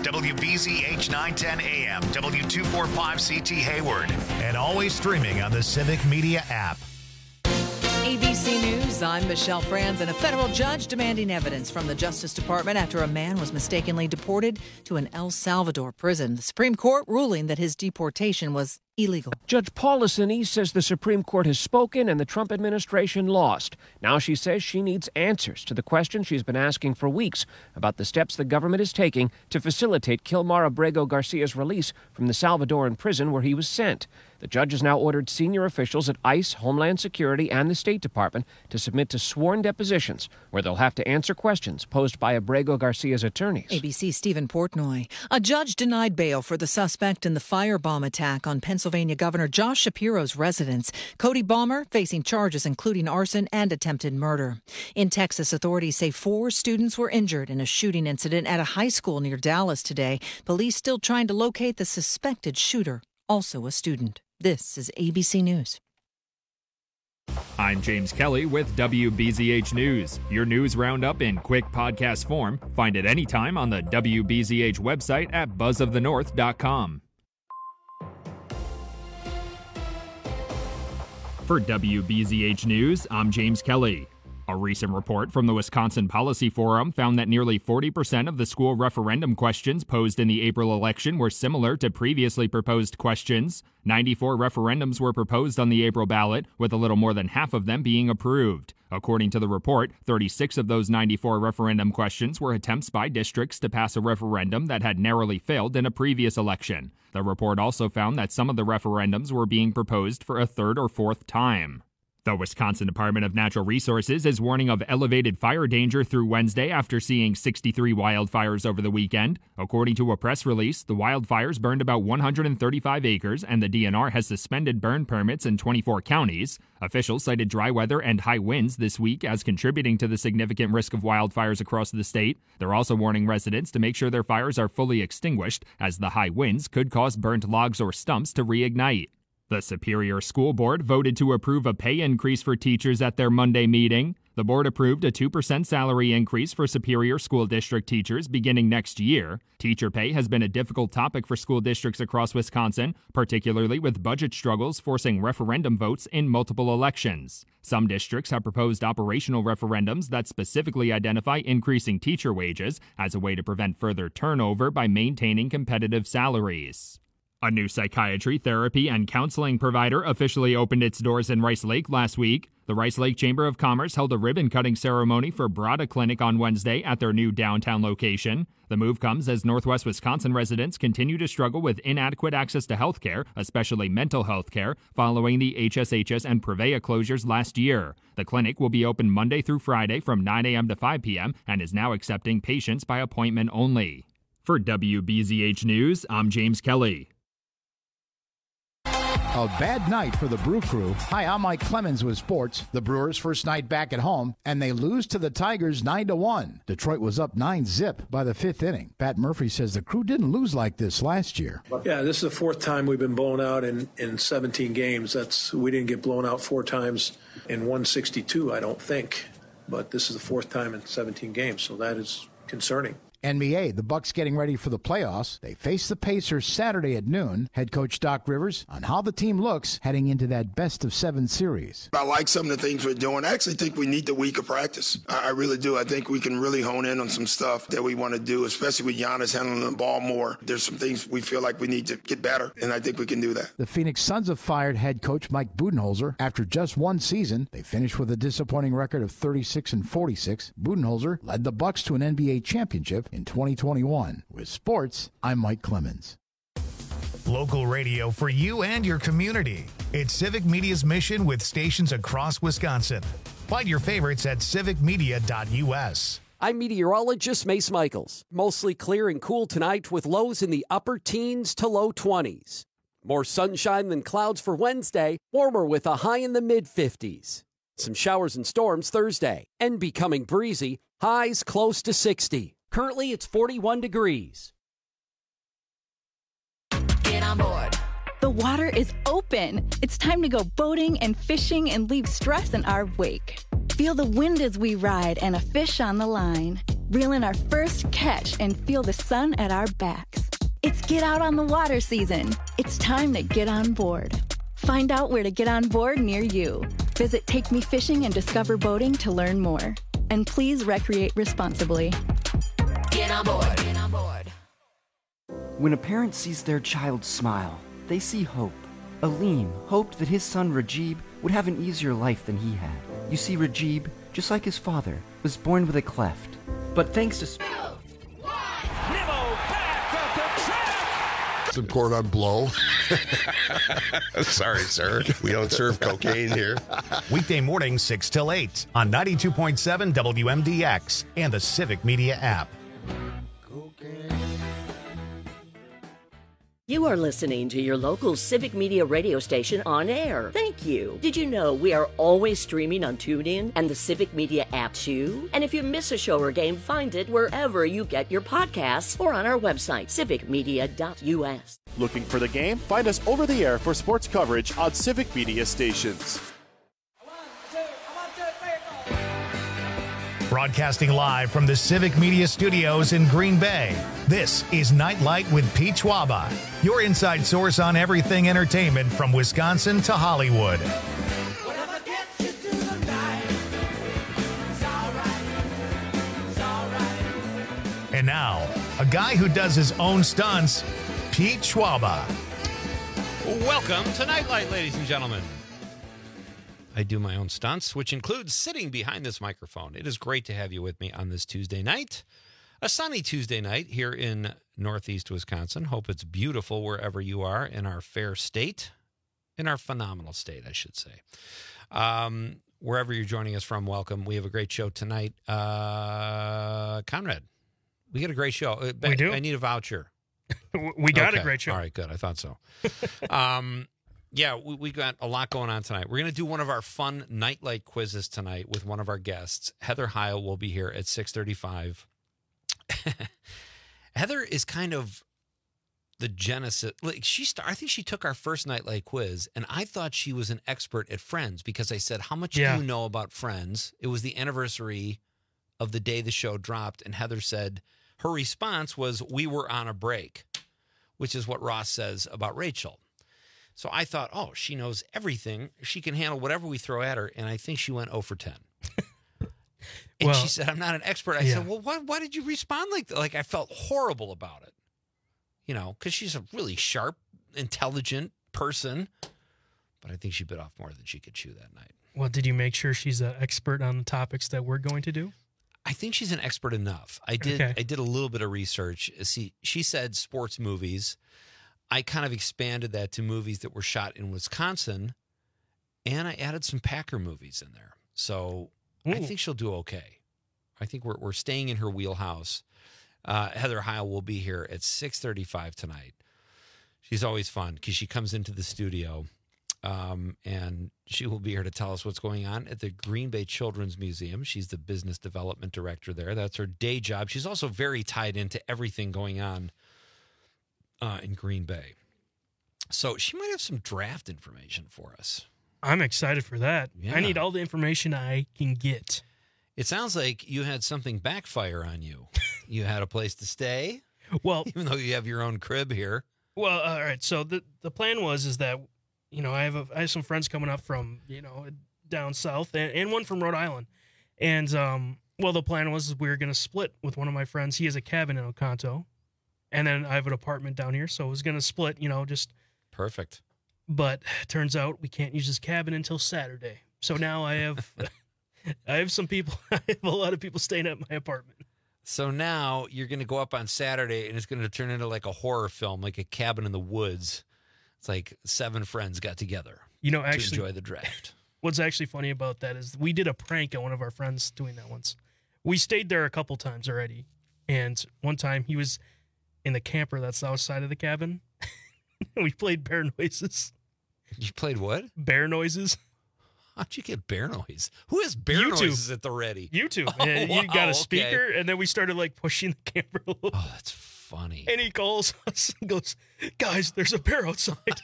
WBZH 910 AM, W245CT Hayward, and always streaming on the Civic Media app. ABC News, I'm Michelle Franz, and a federal judge demanding evidence from the Justice Department after a man was mistakenly deported to an El Salvador prison. The Supreme Court ruling that his deportation was illegal. Judge Paulison says the Supreme Court has spoken and the Trump administration lost. Now she says she needs answers to the questions she's been asking for weeks about the steps the government is taking to facilitate Kilmar Abrego Garcia's release from the Salvadoran prison where he was sent. The judge has now ordered senior officials at ICE, Homeland Security, and the State Department to submit to sworn depositions where they'll have to answer questions posed by Abrego Garcia's attorneys. ABC's Stephen Portnoy. A judge denied bail for the suspect in the firebomb attack on Pennsylvania Governor Josh Shapiro's residence. Cody Balmer facing charges including arson and attempted murder. In Texas, authorities say 4 students were injured in a shooting incident at a high school near Dallas today. Police still trying to locate the suspected shooter, also a student. This is ABC News. I'm James Kelly with WBZH News. Your news roundup in quick podcast form. Find it anytime on the WBZH website at buzzofthenorth.com. For WBZH News, I'm James Kelly. A recent report from the Wisconsin Policy Forum found that nearly 40% of the school referendum questions posed in the April election were similar to previously proposed questions. 94 referendums were proposed on the April ballot, with a little more than half of them being approved. According to the report, 36 of those 94 referendum questions were attempts by districts to pass a referendum that had narrowly failed in a previous election. The report also found that some of the referendums were being proposed for a third or fourth time. The Wisconsin Department of Natural Resources is warning of elevated fire danger through Wednesday after seeing 63 wildfires over the weekend. According to a press release, the wildfires burned about 135 acres, and the DNR has suspended burn permits in 24 counties. Officials cited dry weather and high winds this week as contributing to the significant risk of wildfires across the state. They're also warning residents to make sure their fires are fully extinguished, as the high winds could cause burnt logs or stumps to reignite. The Superior School Board voted to approve a pay increase for teachers at their Monday meeting. The board approved a 2% salary increase for Superior School District teachers beginning next year. Teacher pay has been a difficult topic for school districts across Wisconsin, particularly with budget struggles forcing referendum votes in multiple elections. Some districts have proposed operational referendums that specifically identify increasing teacher wages as a way to prevent further turnover by maintaining competitive salaries. A new psychiatry, therapy, and counseling provider officially opened its doors in Rice Lake last week. The Rice Lake Chamber of Commerce held a ribbon-cutting ceremony for Brada Clinic on Wednesday at their new downtown location. The move comes as Northwest Wisconsin residents continue to struggle with inadequate access to health care, especially mental health care, following the HSHS and Prevea closures last year. The clinic will be open Monday through Friday from 9 a.m. to 5 p.m. and is now accepting patients by appointment only. For WBZH News, I'm James Kelly. A bad night for the Brew Crew. Hi, I'm Mike Clemens with sports. The Brewers' first night back at home, and they lose to the Tigers 9-1. Detroit was up 9-0 by the 5th inning. Pat Murphy says the Crew didn't lose like this last year. Yeah, this is the 4th time we've been blown out in 17 games. We didn't get blown out 4 times in 162, I don't think. But this is the 4th time in 17 games, so that is concerning. NBA, the Bucks getting ready for the playoffs. They face the Pacers Saturday at noon. Head coach Doc Rivers on how the team looks heading into that best-of-7 series. I like some of the things we're doing. I actually think we need the week of practice. I really do. I think we can really hone in on some stuff that we want to do, especially with Giannis handling the ball more. There's some things we feel like we need to get better, and I think we can do that. The Phoenix Suns have fired head coach Mike Budenholzer after just one season. They finished with a disappointing record of 36-46. Budenholzer led the Bucks to an NBA championship in 2021. With sports, I'm Mike Clemens. Local radio for you and your community. It's Civic Media's mission with stations across Wisconsin. Find your favorites at civicmedia.us. I'm meteorologist Mace Michaels. Mostly clear and cool tonight with lows in the upper teens to low 20s. More sunshine than clouds for Wednesday, warmer with a high in the mid-50s. Some showers and storms Thursday, and becoming breezy, highs close to 60. Currently, it's 41 degrees. Get on board. The water is open. It's time to go boating and fishing and leave stress in our wake. Feel the wind as we ride and a fish on the line. reel in our first catch, and feel the sun at our backs. It's get out on the water season. It's time to get on board. Find out where to get on board near you. Visit Take Me Fishing and Discover Boating to learn more. And please recreate responsibly. Get on board. Get on board. When a parent sees their child smile, they see hope. Aleem hoped that his son Rajib would have an easier life than he had. You see, Rajib, just like his father, was born with a cleft. But thanks to... Some cordon blow. Sorry, sir. We don't serve cocaine here. Weekday mornings 6 till 8 on 92.7 WMDX and the Civic Media app. You are listening to your local Civic Media radio station on air. Thank you. Did you know we are always streaming on TuneIn and the Civic Media app too? And if you miss a show or game, find it wherever you get your podcasts or on our website, civicmedia.us. Looking for the game? Find us over the air for sports coverage on Civic Media stations. Broadcasting live from the Civic Media Studios in Green Bay, this is Nightlight with Pete Schwaba, your inside source on everything entertainment from Wisconsin to Hollywood. And now, a guy who does his own stunts, Pete Schwaba. Welcome to Nightlight, ladies and gentlemen. I do my own stunts, which includes sitting behind this microphone. It is great to have you with me on this Tuesday night, a sunny Tuesday night here in Northeast Wisconsin. Hope it's beautiful wherever you are in our fair state, in our phenomenal state, I should say. Wherever you're joining us from, welcome. We have a great show tonight. Conrad, we got a great show. We do. I need a voucher. We got a great show. All right, good. I thought so. Yeah, we got a lot going on tonight. We're going to do one of our fun Nightlight quizzes tonight with one of our guests. Heather Heil will be here at 6:35. Heather is kind of the genesis. Like I think she took our first Nightlight quiz, and I thought she was an expert at Friends because I said, "How much do you know about Friends?" It was the anniversary of the day the show dropped, and Heather said her response was, "We were on a break," which is what Ross says about Rachel. So I thought, oh, she knows everything. She can handle whatever we throw at her. And I think she went 0 for 10. And she said, I'm not an expert. I said, well, why did you respond like that? Like, I felt horrible about it. You know, because she's a really sharp, intelligent person. But I think she bit off more than she could chew that night. Well, did you make sure she's an expert on the topics that we're going to do? I think she's an expert enough. I did a little bit of research. See, she said sports movies. I kind of expanded that to movies that were shot in Wisconsin, and I added some Packer movies in there. So I think she'll do okay. I think we're staying in her wheelhouse. Heather Heil will be here at 6:35 tonight. She's always fun because she comes into the studio, and she will be here to tell us what's going on at the Green Bay Children's Museum. She's the business development director there. That's her day job. She's also very tied into everything going on in Green Bay. So she might have some draft information for us. I'm excited for that. Yeah. I need all the information I can get. It sounds like you had something backfire on you. You had a place to stay? Well, even though you have your own crib here. Well, all right. So the plan is that, you know, I have some friends coming up from, you know, down south and one from Rhode Island. And, the plan was we were going to split with one of my friends. He has a cabin in Oconto. And then I have an apartment down here, so I was going to split, you know, just... Perfect. But turns out we can't use his cabin until Saturday. So now I have some people, I have a lot of people staying at my apartment. So now you're going to go up on Saturday, and it's going to turn into like a horror film, like a cabin in the woods. It's like 7 friends got together to enjoy the draft. What's actually funny about that is we did a prank on one of our friends doing that once. We stayed there a couple times already, and one time he was... in the camper that's outside of the cabin. We played bear noises. You played what? Bear noises. How'd you get bear noise? Who has bear noises at the ready? YouTube. And you got a speaker, and then we started like pushing the camper a little. Oh, that's funny. And he calls us and goes, guys, there's a bear outside.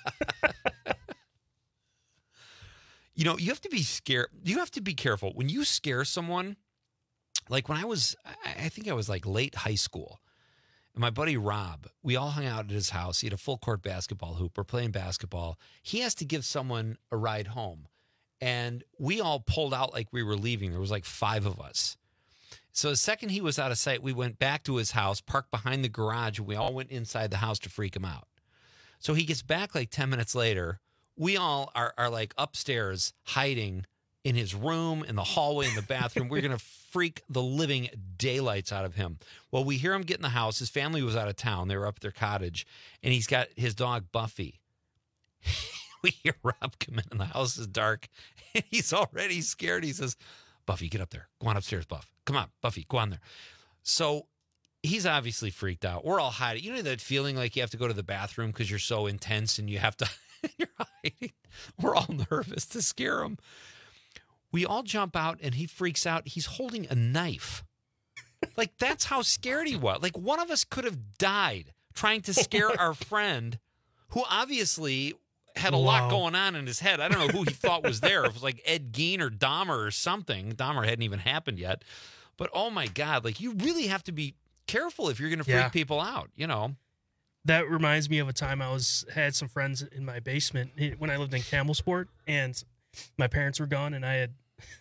You know, you have to be scared. You have to be careful. When you scare someone, Like when I think I was like late high school. And my buddy Rob, we all hung out at his house. He had a full court basketball hoop. We're playing basketball. He has to give someone a ride home. And we all pulled out like we were leaving. There was like 5 of us. So the second he was out of sight, we went back to his house, parked behind the garage, and we all went inside the house to freak him out. So he gets back like 10 minutes later. We all are like upstairs hiding in his room, in the hallway, in the bathroom. We're going to freak the living daylights out of him. Well, we hear him get in the house. His family was out of town. They were up at their cottage, and he's got his dog, Buffy. We hear Rob come in, and the house is dark, and he's already scared. He says, Buffy, get up there. Go on upstairs, Buff. Come on, Buffy, go on there. So he's obviously freaked out. We're all hiding. You know that feeling like you have to go to the bathroom because you're so intense and you have to, you're hiding. We're all nervous to scare him. We all jump out, and he freaks out. He's holding a knife. Like, that's how scared he was. Like, one of us could have died trying to scare our friend, who obviously had a lot going on in his head. I don't know who he thought was there. It was like Ed Gein or Dahmer or something. Dahmer hadn't even happened yet. But, oh, my God, like, you really have to be careful if you're going to freak people out, you know. That reminds me of a time I had some friends in my basement when I lived in Campbellsport, and my parents were gone, and I had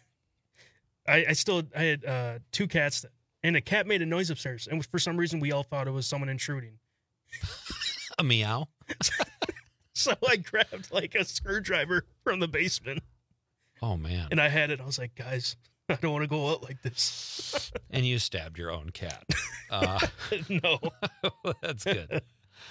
2 cats, and a cat made a noise upstairs, and for some reason we all thought it was someone intruding. A meow. So I grabbed like a screwdriver from the basement. Oh man! And I had it. I was like, guys, I don't want to go out like this. And you stabbed your own cat. No, that's good.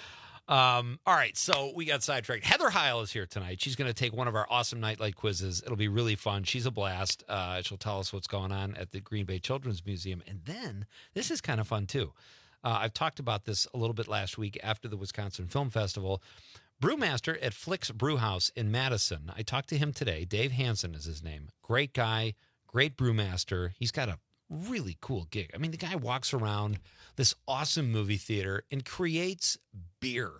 All right, so we got sidetracked. Heather Heil is here tonight. She's going to take one of our awesome nightlight quizzes. It'll be really fun. She's a blast. She'll tell us what's going on at the Green Bay Children's Museum. And then, this is kind of fun, too. I've talked about this a little bit last week after the Wisconsin Film Festival. Brewmaster at Flick's Brewhouse in Madison. I talked to him today. Dave Hansen is his name. Great guy, great brewmaster. He's got a really cool gig. I mean, the guy walks around this awesome movie theater and creates beer.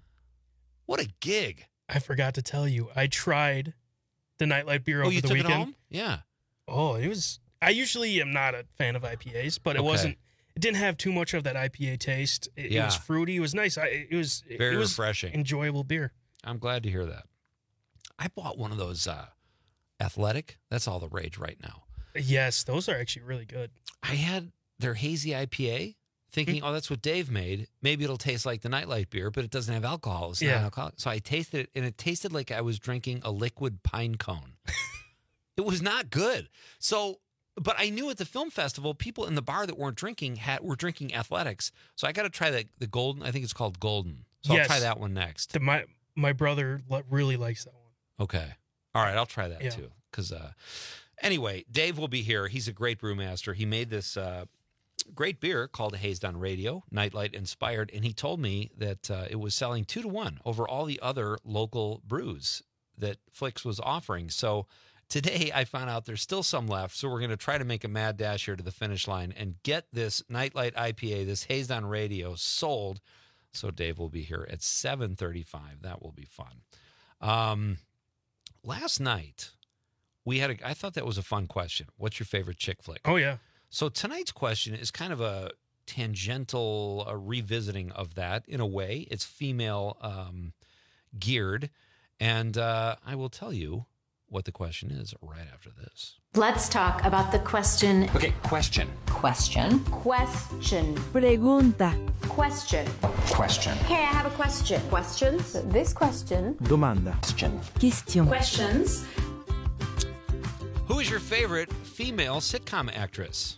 What a gig. I forgot to tell you, I tried the nightlight beer over the weekend. Oh, you took it home? Yeah. Oh, it was, I usually am not a fan of IPAs, but it didn't have too much of that IPA taste. It was fruity. It was nice. It was very refreshing. Enjoyable beer. I'm glad to hear that. I bought one of those Athletic. That's all the rage right now. Yes, those are actually really good. I had their hazy IPA, thinking, oh, that's what Dave made. Maybe it'll taste like the nightlight beer, but it doesn't have alcohol. It's not alcoholic. So I tasted it, and it tasted like I was drinking a liquid pine cone. It was not good. So, but I knew at the film festival, people in the bar that weren't drinking were drinking Athletics. So I got to try the Golden. I think it's called Golden. So I'll try that one next. My brother really likes that one. Okay. All right, I'll try that too. Because anyway, Dave will be here. He's a great brewmaster. He made this great beer called Hazed on Radio, Nightlight inspired, and he told me that it was selling 2-1 over all the other local brews that Flicks was offering. So today I found out there's still some left, so we're going to try to make a mad dash here to the finish line and get this Nightlight IPA, this Hazed on Radio, sold. So Dave will be here at 7:35. That will be fun. Last night, I thought that was a fun question. What's your favorite chick flick? Oh, yeah. So tonight's question is kind of a tangential revisiting of that in a way. It's female geared. And I will tell you what the question is right after this. Let's talk about the question. Okay, question. Question. Pregunta. Question. Question. Hey, I have a question. Questions? This question. Domanda. Question. Questions. Who is your favorite female sitcom actress?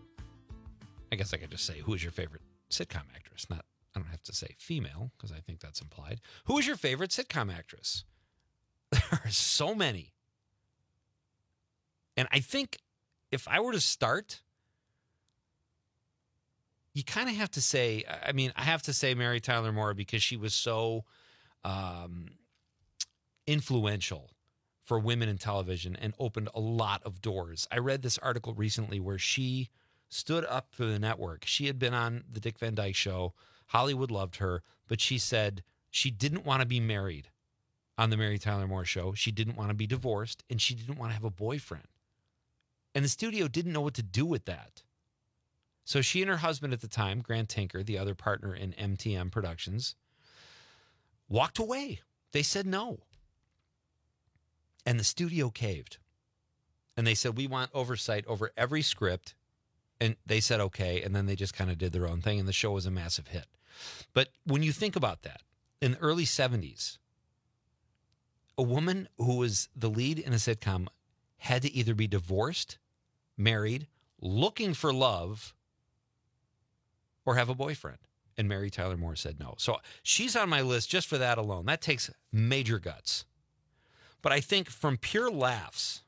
I guess I could just say, who is your favorite sitcom actress? I don't have to say female, because I think that's implied. Who is your favorite sitcom actress? There are so many. And I think if I were to start, you kind of have to say, I have to say Mary Tyler Moore, because she was so influential for women in television and opened a lot of doors. I read this article recently where she stood up for the network. She had been on the Dick Van Dyke Show. Hollywood loved her, but she said she didn't want to be married on the Mary Tyler Moore Show. She didn't want to be divorced, and she didn't want to have a boyfriend. And the studio didn't know what to do with that. So she and her husband at the time, Grant Tinker, the other partner in MTM Productions, walked away. They said no. And the studio caved. And they said, we want oversight over every script. And they said, okay. And then they just kind of did their own thing. And the show was a massive hit. But when you think about that, in the early 70s, a woman who was the lead in a sitcom had to either be divorced, married, looking for love, or have a boyfriend. And Mary Tyler Moore said no. So she's on my list just for that alone. That takes major guts. But I think from pure laughs,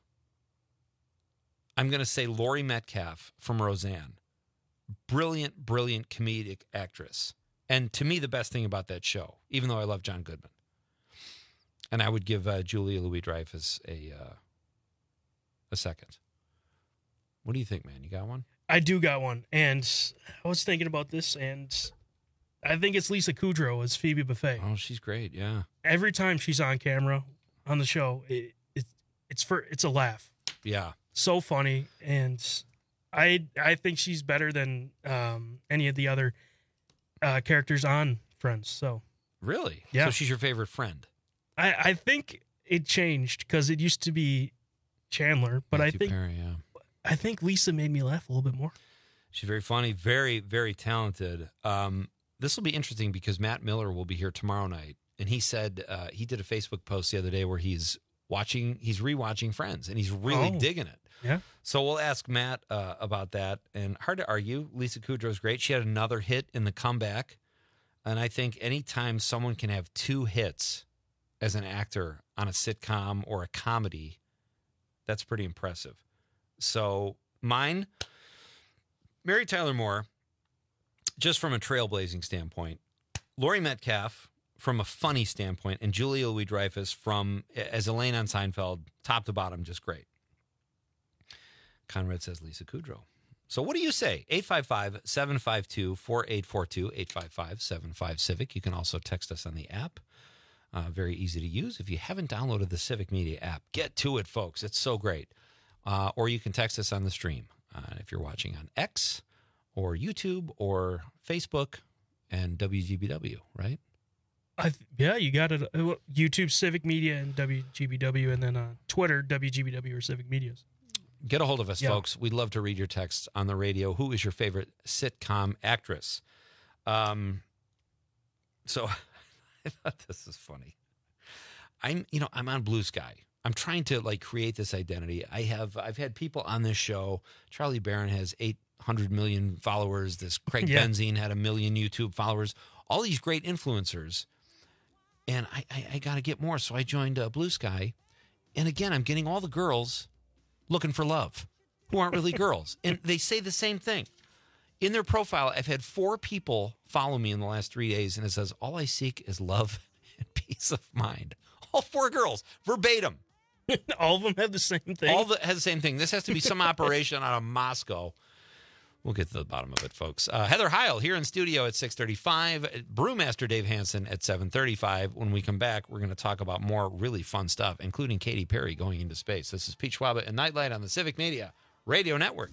I'm going to say Laurie Metcalf from Roseanne. Brilliant, brilliant comedic actress. And to me, the best thing about that show, even though I love John Goodman. And I would give Julia Louis-Dreyfus a second. What do you think, man? You got one? I do got one. And I was thinking about this, and I think it's Lisa Kudrow as Phoebe Buffay. Oh, she's great, yeah. Every time she's on camera on the show, it's a laugh. Yeah. So funny, and I think she's better than any of the other characters on Friends. So really, yeah. So she's your favorite friend? I think it changed because it used to be Chandler, but Matthew Perry, yeah. I think Lisa made me laugh a little bit more. She's very funny, very, very talented. This will be interesting because Matt Miller will be here tomorrow night, and he said he did a Facebook post the other day where he's rewatching Friends, and he's really digging it. Yeah. So we'll ask Matt about that. And hard to argue, Lisa Kudrow's great. She had another hit in The Comeback, and I think anytime someone can have two hits as an actor on a sitcom or a comedy, that's pretty impressive. So mine, Mary Tyler Moore, just from a trailblazing standpoint, Laurie Metcalf from a funny standpoint, and Julia Louis-Dreyfus as Elaine on Seinfeld, top to bottom, just great. Conrad says Lisa Kudrow. So what do you say? 855-752-4842, 855-75-CIVIC. You can also text us on the app. Very easy to use. If you haven't downloaded the Civic Media app, get to it, folks. It's so great. Or you can text us on the stream if you're watching on X or YouTube or Facebook and WGBW, right? Yeah, you got it. YouTube, Civic Media, and WGBW, and then Twitter, WGBW or Civic Medias. Get a hold of us, folks. We'd love to read your texts on the radio. Who is your favorite sitcom actress? So I thought this is funny. I'm on Blue Sky. I'm trying to create this identity. I've had people on this show. Charlie Barron has 800 million followers. This Craig Benzine had 1 million YouTube followers. All these great influencers. And I got to get more. So I joined Blue Sky. And again, I'm getting all the girls looking for love who aren't really girls. And they say the same thing. In their profile, I've had 4 people follow me in the last 3 days. And it says, all I seek is love and peace of mind. All 4 girls, verbatim. All of them have the same thing. Has the same thing. This has to be some operation out of Moscow. We'll get to the bottom of it, folks. Heather Heil here in studio at 6:35. Brewmaster Dave Hansen at 7:35. When we come back, we're going to talk about more really fun stuff, including Katy Perry going into space. This is Pete Schwaba and Nightlight on the Civic Media Radio Network.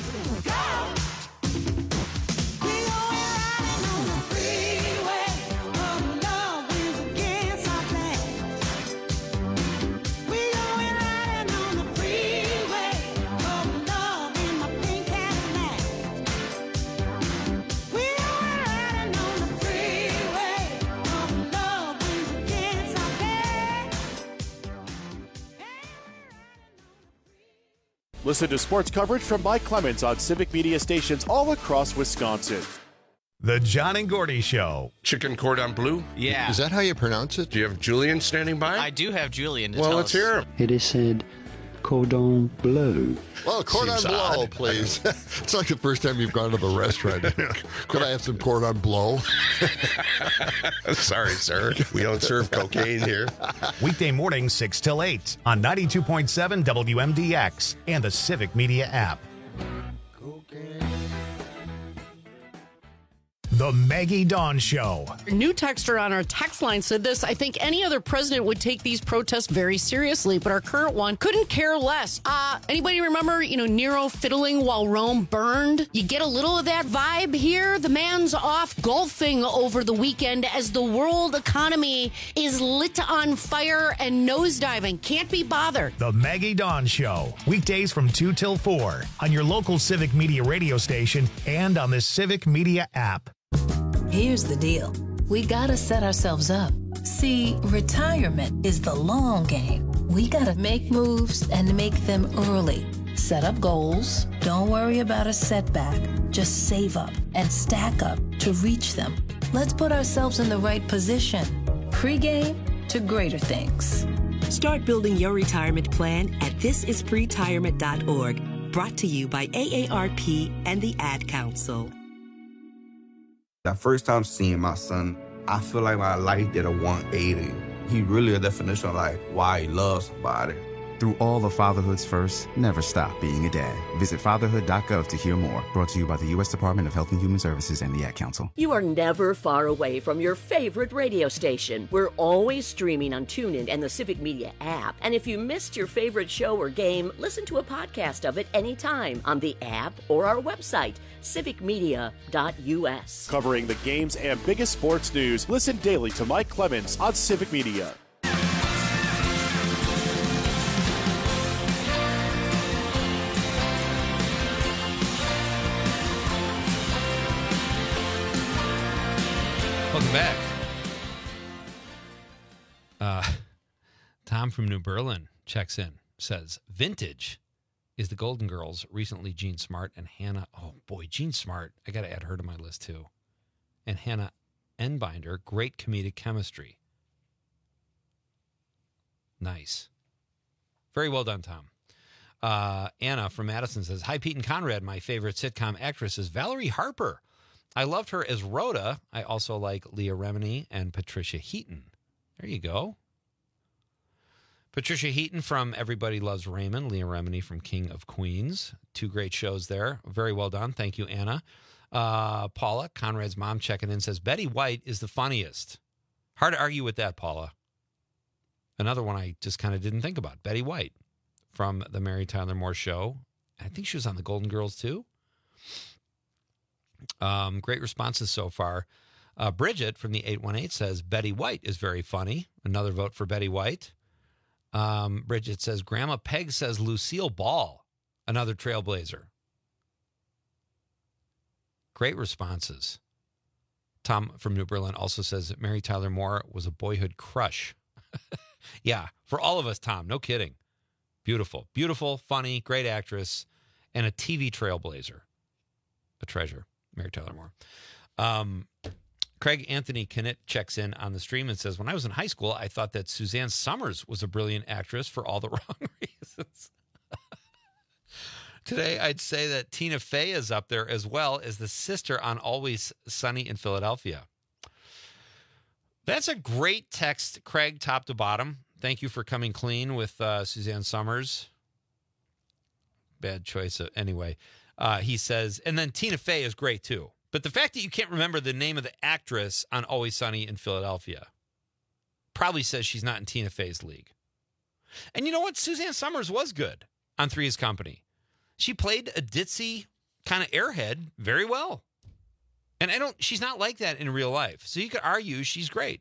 Listen to sports coverage from Mike Clemens on Civic Media stations all across Wisconsin. The John and Gordy Show. Chicken cordon bleu? Yeah. Is that how you pronounce it? Do you have Julian standing by? I do have Julian to well, tell let's us. hear him. It is said cordon bleu. Well, cordon bleu, please. It's like the first time you've gone to the restaurant. Could I have some cordon bleu? Sorry, sir. We don't serve cocaine here. Weekday mornings 6 till 8 on 92.7 WMDX and the Civic Media app. The Maggie Dawn Show. A new texter on our text line said this: I think any other president would take these protests very seriously, but our current one couldn't care less. Anybody remember, Nero fiddling while Rome burned? You get a little of that vibe here. The man's off golfing over the weekend as the world economy is lit on fire and nosediving. Can't be bothered. The Maggie Dawn Show. Weekdays from 2 till 4 on your local Civic Media radio station and on the Civic Media app. Here's the deal. We gotta set ourselves up. See, retirement is the long game. We gotta make moves and make them early. Set up goals. Don't worry about a setback. Just save up and stack up to reach them. Let's put ourselves in the right position. Pre-game to greater things. Start building your retirement plan at thisispretirement.org. Brought to you by AARP and the Ad Council. That first time seeing my son, I feel like my life did a 180. He really a definition of like why he loves somebody. Through all of fatherhood's first, never stop being a dad. Visit fatherhood.gov to hear more. Brought to you by the U.S. Department of Health and Human Services and the Ad Council. You are never far away from your favorite radio station. We're always streaming on TuneIn and the Civic Media app. And if you missed your favorite show or game, listen to a podcast of it anytime on the app or our website, civicmedia.us. Covering the games and biggest sports news, listen daily to Mike Clemens on Civic Media. Welcome back. Tom from New Berlin checks in, says, vintage is the Golden Girls, recently Jean Smart and Hannah. Oh, boy, Jean Smart. I got to add her to my list, too. And Hannah Enbinder, great comedic chemistry. Nice. Very well done, Tom. Anna from Madison says, hi, Pete and Conrad. My favorite sitcom actress is Valerie Harper. I loved her as Rhoda. I also like Leah Remini and Patricia Heaton. There you go. Patricia Heaton from Everybody Loves Raymond. Leah Remini from King of Queens. Two great shows there. Very well done. Thank you, Anna. Paula, Conrad's mom, checking in, says, Betty White is the funniest. Hard to argue with that, Paula. Another one I just kind of didn't think about. Betty White from the Mary Tyler Moore Show. I think she was on the Golden Girls, too. Great responses so far. Bridget from the 818 says, Betty White is very funny. Another vote for Betty White. Bridget says, Grandma Peg says Lucille Ball. Another trailblazer. Great responses. Tom from New Berlin also says that Mary Tyler Moore was a boyhood crush. Yeah, for all of us, Tom. No kidding. Beautiful. Beautiful, funny, great actress, and a TV trailblazer. A treasure. Mary Tyler Moore. Craig Anthony Knitt checks in on the stream and says, when I was in high school, I thought that Suzanne Summers was a brilliant actress for all the wrong reasons. Today, I'd say that Tina Fey is up there as well as the sister on Always Sunny in Philadelphia. That's a great text, Craig, top to bottom. Thank you for coming clean with Suzanne Summers. Bad choice. Anyway. He says, and then Tina Fey is great, too. But the fact that you can't remember the name of the actress on Always Sunny in Philadelphia probably says she's not in Tina Fey's league. And you know what? Suzanne Summers was good on Three's Company. She played a ditzy kind of airhead very well. And she's not like that in real life. So you could argue she's great.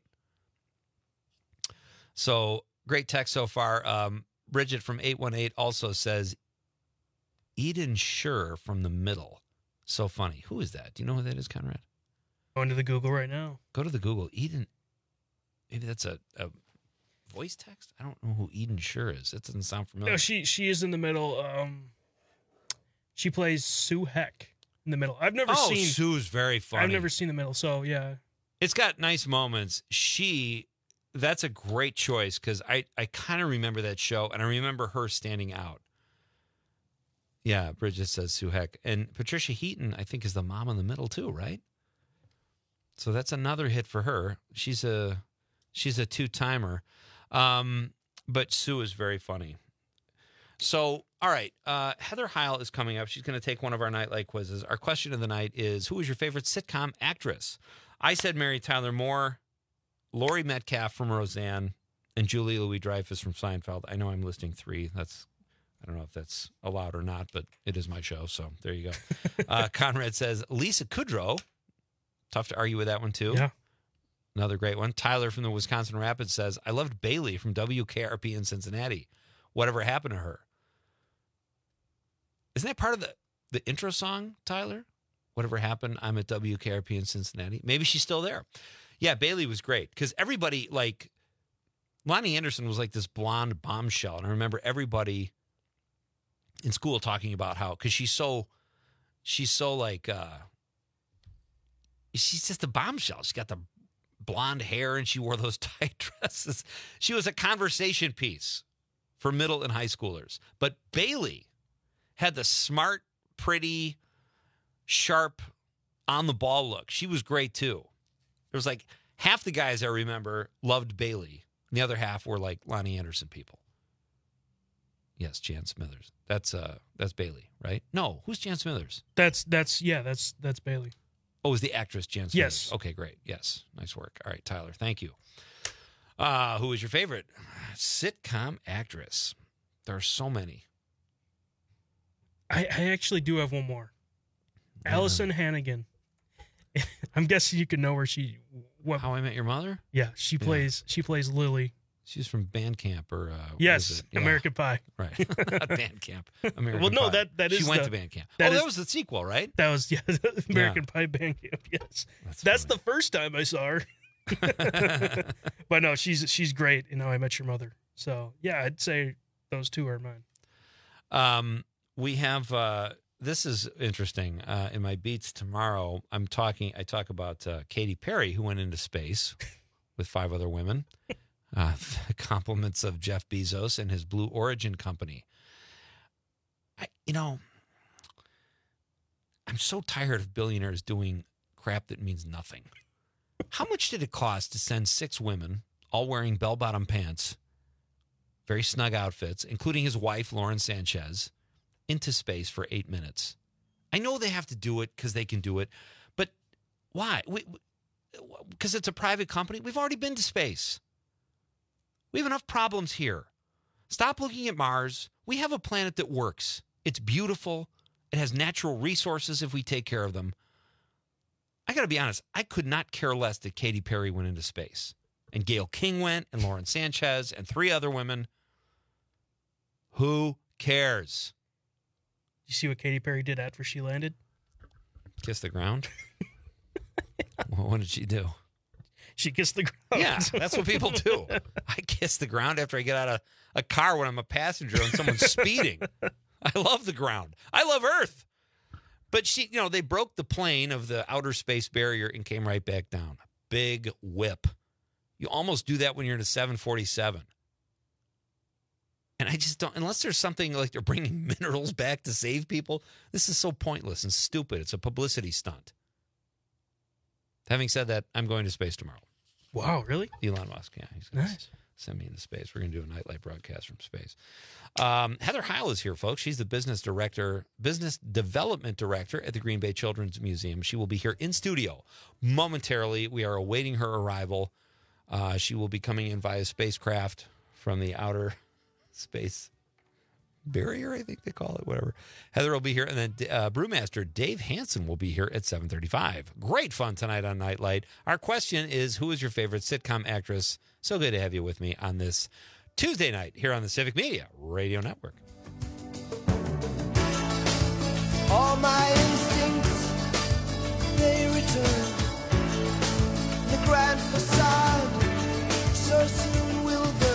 So great text so far. Bridget from 818 also says, Eden Scher from The Middle. So funny. Who is that? Do you know who that is, Conrad? Going to the Google right now. Go to the Google. Eden. Maybe that's a voice text? I don't know who Eden Scher is. That doesn't sound familiar. No, she is in The Middle. She plays Sue Heck in The Middle. I've never seen. Sue's very funny. I've never seen The Middle, so yeah. It's got nice moments. That's a great choice because I kind of remember that show and I remember her standing out. Yeah, Bridget says Sue Heck. And Patricia Heaton, I think, is the mom in The Middle, too, right? So that's another hit for her. She's a two-timer. But Sue is very funny. So All right. Heather Heil is coming up. She's going to take one of our Nightlight quizzes. Our question of the night is, who is your favorite sitcom actress? I said Mary Tyler Moore, Laurie Metcalf from Roseanne, and Julia Louis-Dreyfus from Seinfeld. I know I'm listing 3. I don't know if that's allowed or not, but it is my show, so there you go. Conrad says Lisa Kudrow. Tough to argue with that one, too. Yeah. Another great one. Tyler from the Wisconsin Rapids says, I loved Bailey from WKRP in Cincinnati. Whatever happened to her? Isn't that part of the intro song, Tyler? Whatever happened, I'm at WKRP in Cincinnati. Maybe she's still there. Yeah, Bailey was great because everybody, like, Lonnie Anderson was like this blonde bombshell. And I remember everybody in school talking about how, because she's so like, she's just a bombshell. She's got the blonde hair and she wore those tight dresses. She was a conversation piece for middle and high schoolers. But Bailey had the smart, pretty, sharp, on-the-ball look. She was great, too. There was like half the guys I remember loved Bailey, and the other half were like Lonnie Anderson people. Yes, Jan Smithers. That's Bailey, right? No, who's Jan Smithers? That's Bailey. Oh, it was the actress Jan Smithers. Yes. Okay, great. Yes, nice work. All right, Tyler, thank you. Who is your favorite sitcom actress? There are so many. I actually do have one more. Allison Hannigan. I'm guessing you can know where How I Met Your Mother? Yeah, she plays Lily. She's from Bandcamp or yes, American Pie. Right. Not Bandcamp. American well, no, Pie. that is she went to Bandcamp. That was the sequel, right? That was American Pie Bandcamp. Yes. That's the first time I saw her. But no, she's great in How I Met Your Mother. So, yeah, I'd say those two are mine. We have this is interesting. In my beats tomorrow, I talk about Katy Perry, who went into space with 5 other women. Compliments of Jeff Bezos and his Blue Origin company. I'm so tired of billionaires doing crap that means nothing. How much did it cost to send 6 women, all wearing bell-bottom pants, very snug outfits, including his wife, Lauren Sanchez, into space for 8 minutes? I know they have to do it because they can do it, but why? Because it's a private company? We've already been to space. We have enough problems here. Stop looking at Mars. We have a planet that works. It's beautiful. It has natural resources if we take care of them. I got to be honest, I could not care less that Katy Perry went into space. And Gayle King went, and Lauren Sanchez, and 3 other women. Who cares? You see what Katy Perry did after she landed? Kiss the ground? Well, what did she do? She kissed the ground. Yeah, that's what people do. I kiss the ground after I get out of a car when I'm a passenger and someone's speeding. I love the ground. I love Earth. But they broke the plane of the outer space barrier and came right back down. Big whip. You almost do that when you're in a 747. And I just don't, unless there's something like they're bringing minerals back to save people, this is so pointless and stupid. It's a publicity stunt. Having said that, I'm going to space tomorrow. Wow, really? Elon Musk, yeah. He's going to send me into space. We're going to do a nightlight broadcast from space. Heather Heil is here, folks. She's the business development director at the Green Bay Children's Museum. She will be here in studio momentarily. We are awaiting her arrival. She will be coming in via spacecraft from the outer space barrier, I think they call it, whatever. Heather will be here, and then brewmaster Dave Hansen will be here at 7:35. Great fun tonight on Nightlight. Our question is, who is your favorite sitcom actress? So good to have you with me on this Tuesday night here on the Civic Media Radio Network. All my instincts, they return. The grand facade so soon will burn.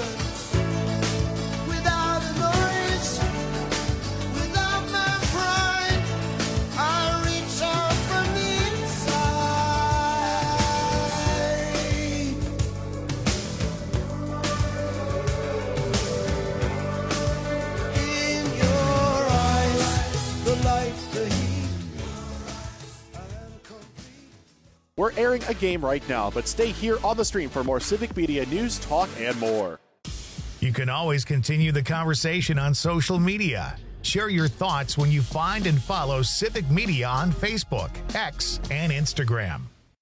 We're airing a game right now, but stay here on the stream for more Civic Media news, talk, and more. You can always continue the conversation on social media. Share your thoughts when you find and follow Civic Media on Facebook, X, and Instagram.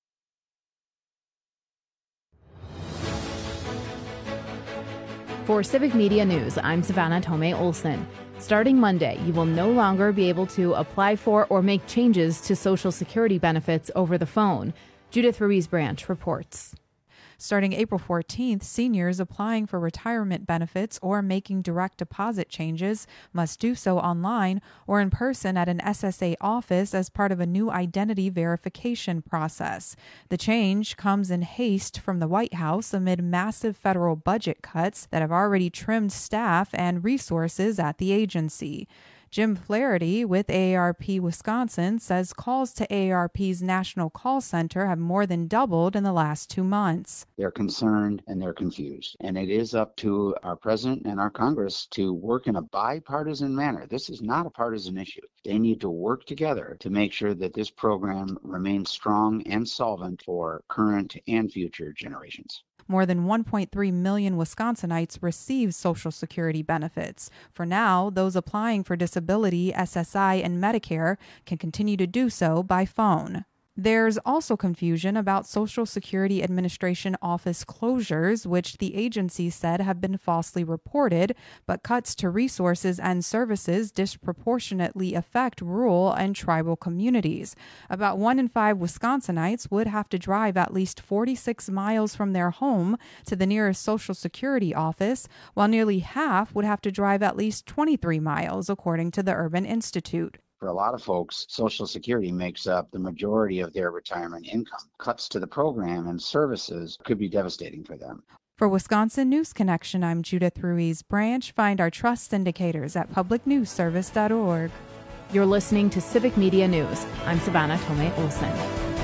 For Civic Media News, I'm Savannah Tomei Olson. Starting Monday, you will no longer be able to apply for or make changes to Social Security benefits over the phone. Judith Ruiz Branch reports. Starting April 14th, seniors applying for retirement benefits or making direct deposit changes must do so online or in person at an SSA office as part of a new identity verification process. The change comes in haste from the White House amid massive federal budget cuts that have already trimmed staff and resources at the agency. Jim Flaherty with AARP Wisconsin says calls to AARP's National Call Center have more than doubled in the last 2 months. They're concerned and they're confused. And it is up to our president and our Congress to work in a bipartisan manner. This is not a partisan issue. They need to work together to make sure that this program remains strong and solvent for current and future generations. More than 1.3 million Wisconsinites receive Social Security benefits. For now, those applying for disability, SSI, and Medicare can continue to do so by phone. There's also confusion about Social Security Administration office closures, which the agency said have been falsely reported, but cuts to resources and services disproportionately affect rural and tribal communities. About 1 in 5 Wisconsinites would have to drive at least 46 miles from their home to the nearest Social Security office, while nearly half would have to drive at least 23 miles, according to the Urban Institute. For a lot of folks, Social Security makes up the majority of their retirement income. Cuts to the program and services could be devastating for them. For Wisconsin News Connection, I'm Judith Ruiz Branch. Find our trust indicators at publicnewsservice.org. You're listening to Civic Media News. I'm Savannah Tomei Olson.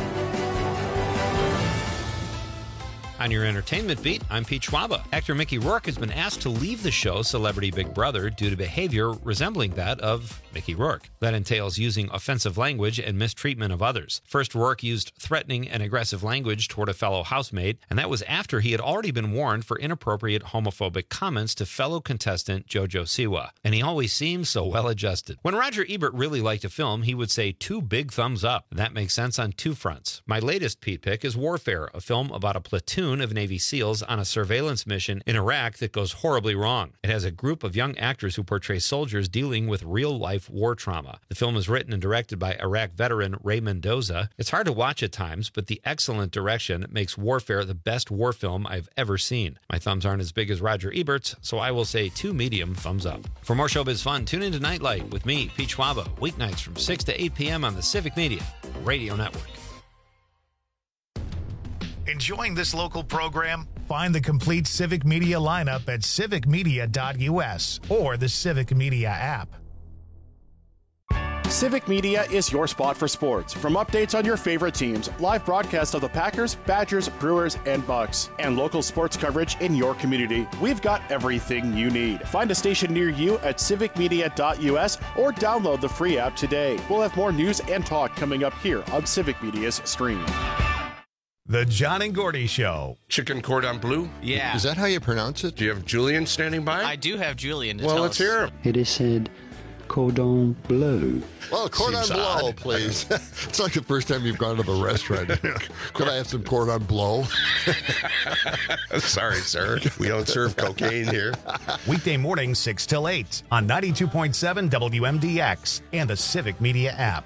On your entertainment beat, I'm Pete Schwaba. Actor Mickey Rourke has been asked to leave the show Celebrity Big Brother due to behavior resembling that of Mickey Rourke. That entails using offensive language and mistreatment of others. First, Rourke used threatening and aggressive language toward a fellow housemate, and that was after he had already been warned for inappropriate homophobic comments to fellow contestant JoJo Siwa. And he always seems so well-adjusted. When Roger Ebert really liked a film, he would say 2 big thumbs up. That makes sense on 2 fronts. My latest Pete pick is Warfare, a film about a platoon of Navy SEALs on a surveillance mission in Iraq that goes horribly wrong. It has a group of young actors who portray soldiers dealing with real-life war trauma. The film is written and directed by Iraq veteran Ray Mendoza. It's hard to watch at times, but the excellent direction makes Warfare the best war film I've ever seen. My thumbs aren't as big as Roger Ebert's, so I will say 2 medium thumbs up. For more showbiz fun, tune into Nightlight with me, Pete Schwaba, weeknights from 6 to 8 p.m. on the Civic Media Radio Network. Enjoying this local program? Find the complete Civic Media lineup at civicmedia.us or the Civic Media app. Civic Media is your spot for sports. From updates on your favorite teams, live broadcasts of the Packers, Badgers, Brewers, and Bucks, and local sports coverage in your community, we've got everything you need. Find a station near you at civicmedia.us or download the free app today. We'll have more news and talk coming up here on Civic Media's stream. The John and Gordy Show. Chicken cordon bleu? Yeah. Is that how you pronounce it? Do you have Julian standing by? I do have Julian. Well, let's hear him. It is said cordon bleu. Well, cordon bleu, please. It's like the first time you've gone to the restaurant. Could I have some cordon bleu? Sorry, sir. We don't serve cocaine here. Weekday morning, 6 till 8 on 92.7 WMDX and the Civic Media app.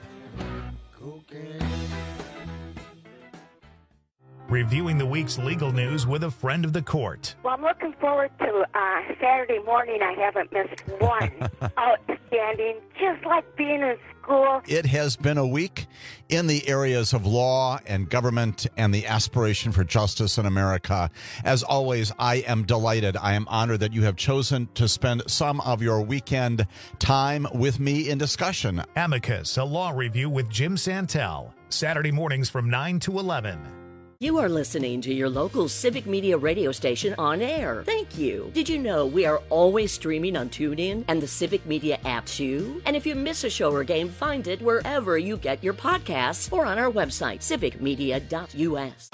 Reviewing the week's legal news with a friend of the court. Well, I'm looking forward to Saturday morning. I haven't missed one. Outstanding, just like being in school. It has been a week in the areas of law and government and the aspiration for justice in America. As always, I am delighted. I am honored that you have chosen to spend some of your weekend time with me in discussion. Amicus, a law review with Jim Santel. Saturday mornings from 9 to 11. You are listening to your local Civic Media radio station on air. Thank you. Did you know we are always streaming on TuneIn and the Civic Media app too? And if you miss a show or game, find it wherever you get your podcasts or on our website, civicmedia.us.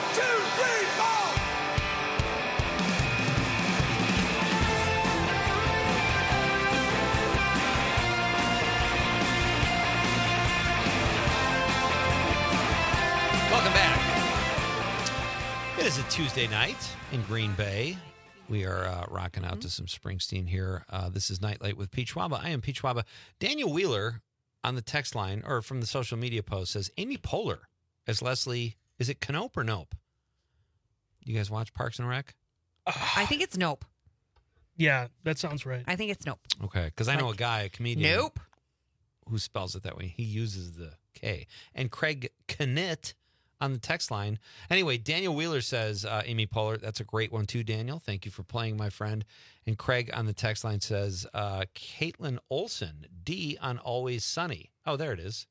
Tuesday night in Green Bay. We are rocking out to some Springsteen here. This is Nightlight with Pete Schwaba. I am Pete Schwaba. Daniel Wheeler on the text line, or from the social media post, says Amy Poehler as Leslie. Is it Knope or Nope? You guys watch Parks and Rec? I think it's Nope. Yeah, that sounds right. I think it's Nope. Okay, because I know a guy, a comedian. Nope. Who spells it that way. He uses the K. And Craig Knitt on the text line. Anyway, Daniel Wheeler says, Amy Poehler, that's a great one too, Daniel. Thank you for playing, my friend. And Craig on the text line says, Caitlin Olsen, D on Always Sunny. Oh, there it is.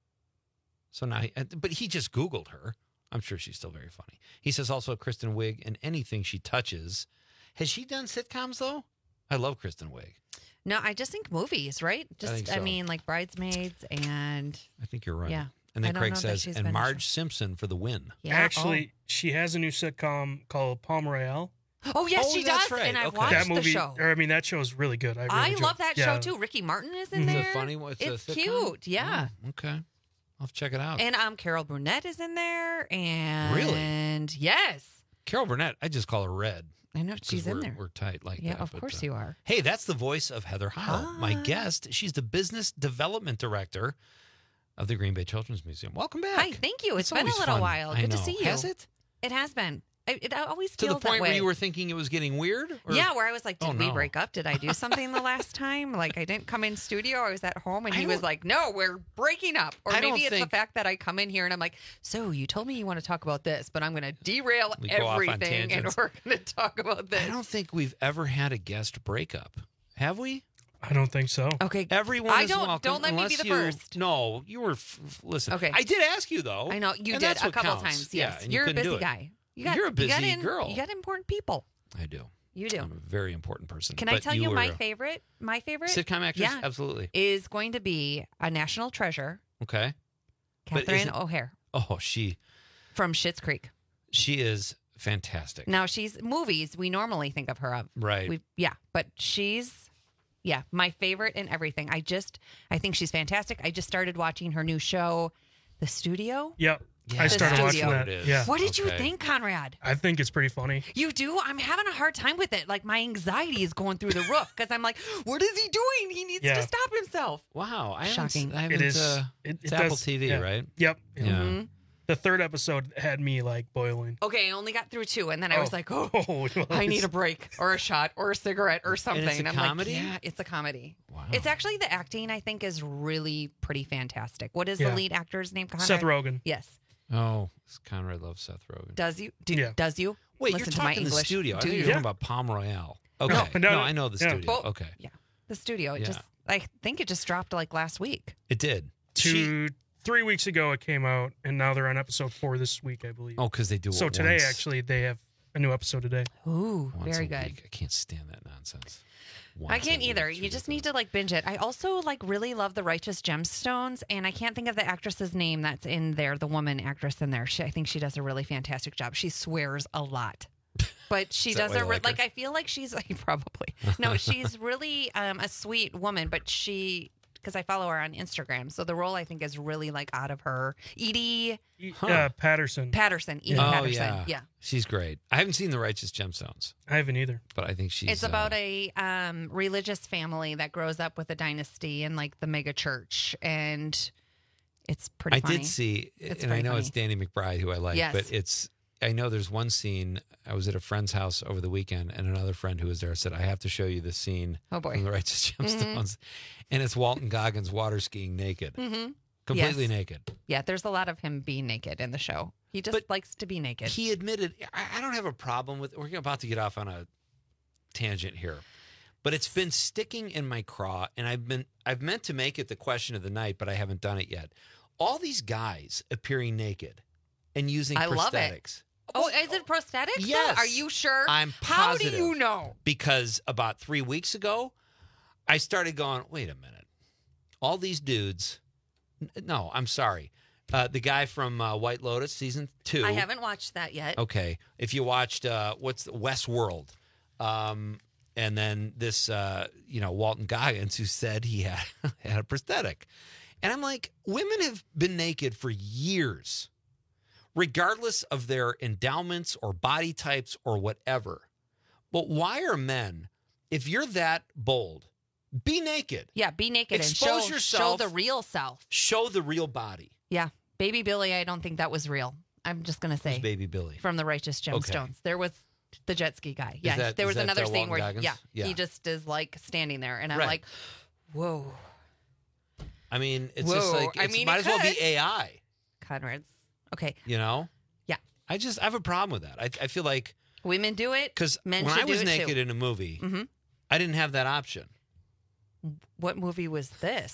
So now, but he just Googled her. I'm sure she's still very funny. He says also Kristen Wiig and anything she touches. Has she done sitcoms, though? I love Kristen Wiig. No, I just think movies, right? Just, I think so. mean, like Bridesmaids and... I think you're right. Yeah. And then I don't Craig know that says, she's and been- Marge Simpson for the win. Yeah. Actually, she has a new sitcom called Palm Royale. Oh, yes, Oh, she that's does. right. And I've Okay. watched That movie, the show. that show is really good. I I enjoy love it. that Yeah. show, too. Ricky Martin is in Is there. it funny? It's a sitcom? cute, yeah. Oh, okay. I'll have to check it out. And Carol Burnett is in there. And Really? Yes. Carol Burnett, I just call her Red. I know 'cause she's in there. We're tight like Yeah, that. of but, course you are. Hey, that's the voice of Heather Heil, my guest. She's the business development director of the Green Bay Children's Museum. Welcome back. Hi, thank you. It's been a always little fun. while. I Good to know. see you. Has it? It has been. It always To feels the point that way. where you were thinking it was getting weird? Or- Yeah, where I was like, did Oh, we no. break up? Did I do something the last time? Like, I didn't come in studio. I was at home, and he was like, no, we're breaking up. Or I don't maybe it's the think- fact that I come in here, and I'm like, so you told me you want to talk about this, but I'm going to derail We go off on everything, and tangents. we're going to talk about this. I don't think we've ever had a guest breakup. Have we? I don't think so. Okay. Everyone I is don't- welcome. don't let me be unless the you- first. No, you were. Listen. Okay. I did ask you, though. I know. You and did that's a what couple counts. times. Yeah, Yes. and You're a couldn't do busy it. guy. You're a busy girl. You got important people. I do. You do. I'm a very important person. Can I But tell you my were- favorite? My favorite Sitcom actress? Yeah, Absolutely. is going to be a national treasure, Okay. But Catherine isn't- O'Hare Oh, she from Schitt's Creek. is fantastic. Now she's movies we normally think of her of. Right. But she's my favorite in everything. I think she's fantastic. I just started watching her new show, The Studio. Yep. Yeah, I The started watching Studio. that. Yeah. What did you Okay. think, Conrad? I think it's pretty funny. You do? I'm having a hard time with it. Like my anxiety is going through the roof because I'm like, what is he doing? He needs Yeah. to stop himself. Wow. I Shocking. Haven't, I haven't, It is. it's Apple TV, yeah. right? Yep. Yeah. Mm-hmm. The third episode had me like boiling. Okay, I only got through 2, and then I was like, oh, well, I need a break or a shot or a cigarette or something. it's a I'm comedy? like, yeah, it's a comedy. Wow. It's actually the acting, I think, is really pretty fantastic. What is Yeah. the lead actor's name? Conrad? Seth Rogen. Yes. Oh, Conrad loves Seth Rogen. Does you? Yeah. Does you? Wait, Listen you're to my talking the English. studio. I Do think you? you're talking about Palm Royale. Okay. No, I know the yeah. studio. Well, Okay. Yeah. The studio. It Yeah. just, I think it just dropped like last week. It did. 3 weeks ago it came out, and now they're on episode 4 this week, I believe. Oh, because they do it So today, once. actually, they have a new episode today. Ooh, Once very a good. week. I can't stand that nonsense. I Once a can't week. either. You just need to like binge it. I also like really love The Righteous Gemstones, and I can't think of the actress's name that's in there, the woman actress in there. I think she does a really fantastic job. She swears a lot. But she Is that does why a you like her? I feel like she's probably no, she's really a sweet woman, but because I follow her on Instagram, so the role I think is really like out of her. Edie Patterson. Edie Oh, Patterson. yeah. She's great. I haven't seen The Righteous Gemstones, I haven't either. but I think she's. It's about a religious family that grows up with a dynasty in like the mega church, and it's pretty I funny. did see, It's and I pretty know it's funny. Danny McBride who I like, Yes. but I know there's one scene. I was at a friend's house over the weekend, and another friend who was there said, I have to show you this scene Oh, boy. from The Righteous Gemstones. And it's Walton Goggins water skiing naked, Mm-hmm. completely Yes. naked. Yeah, there's a lot of him being naked in the show. He just likes to be naked. He admitted, I don't have a problem with, we're about to get off on a tangent here, but it's been sticking in my craw, and I've meant to make it the question of the night, but I haven't done it yet. All these guys appearing naked and using I love it. prosthetics. Oh, is it prosthetics? though? Yes. Are you sure? I'm How positive. do you know? Because about 3 weeks ago, I started going, wait a minute. All these dudes, no, I'm sorry. The guy from White Lotus, season 2. I haven't watched that yet. Okay. If you watched, Westworld, and then this, Walton Goggins, who said he had a prosthetic. And I'm like, women have been naked for years. regardless of their endowments or body types or whatever. But why are men, if you're that bold, be naked. Yeah, be naked Expose and yourself. show the real self. Show the real body. Yeah. Baby Billy, I don't think that was real. I'm just going to say. Who's Baby Billy? From the Righteous Gemstones. Okay. There was the jet ski guy. Yeah, that- there is was that another the scene long where Goggins? Yeah. he just is like standing there. And I'm Right. like, whoa. I mean, it's Whoa. just like, I it's, mean, might it as well be could. AI. Conrad's. Okay. You know? Yeah. I have a problem with that. I feel like, Women do it. because men when should I was do it naked too. in a movie, Mm-hmm. I didn't have that option. What movie was this?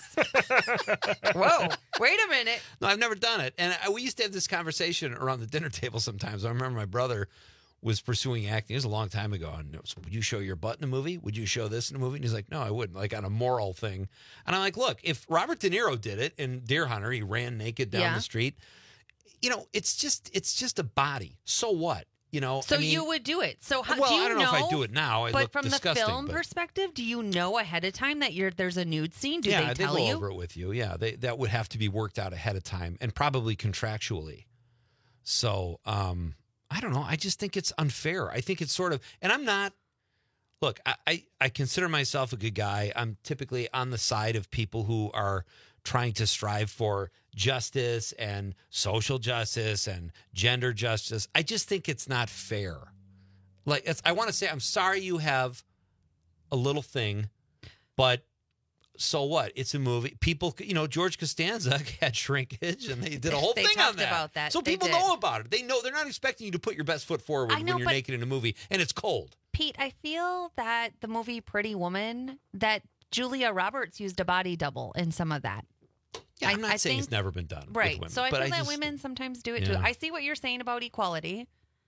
Whoa. Wait a minute. No, I've never done it. And we used to have this conversation around the dinner table sometimes. I remember my brother was pursuing acting. It was a long time ago. And so, would you show your butt in a movie? Would you show this in a movie? And he's like, no, I wouldn't. Like on a moral thing. And I'm like, look, if Robert De Niro did it in Deer Hunter, he ran naked down Yeah. the street. You know, it's just a body. So what? You know, So I mean, you would do it. So how well, do you I don't know if I do it now. I but look from disgusting, the film but- perspective, do you know ahead of time that there's a nude scene? Do yeah, they tell go you? over it with you. Yeah, that would have to be worked out ahead of time and probably contractually. So I don't know. I just think it's unfair. I think it's sort of, and I'm not. Look, I consider myself a good guy. I'm typically on the side of people who are trying to strive for justice and social justice and gender justice. I just think it's not fair. Like, I want to say, I'm sorry you have a little thing, but so what? It's a movie. People, you know, George Costanza had shrinkage, and they did a whole They thing on talked that. about that. So They people did. know about it. They know they're not expecting you to put your best foot forward I know, when you're but- naked in a movie, and it's cold. Pete, I feel that the movie Pretty Woman, that Julia Roberts used a body double in some of that. Yeah, I'm not I saying think- it's never been done. with Right. women, So I but feel that just- women sometimes do it too. Yeah. I see what you're saying about equality.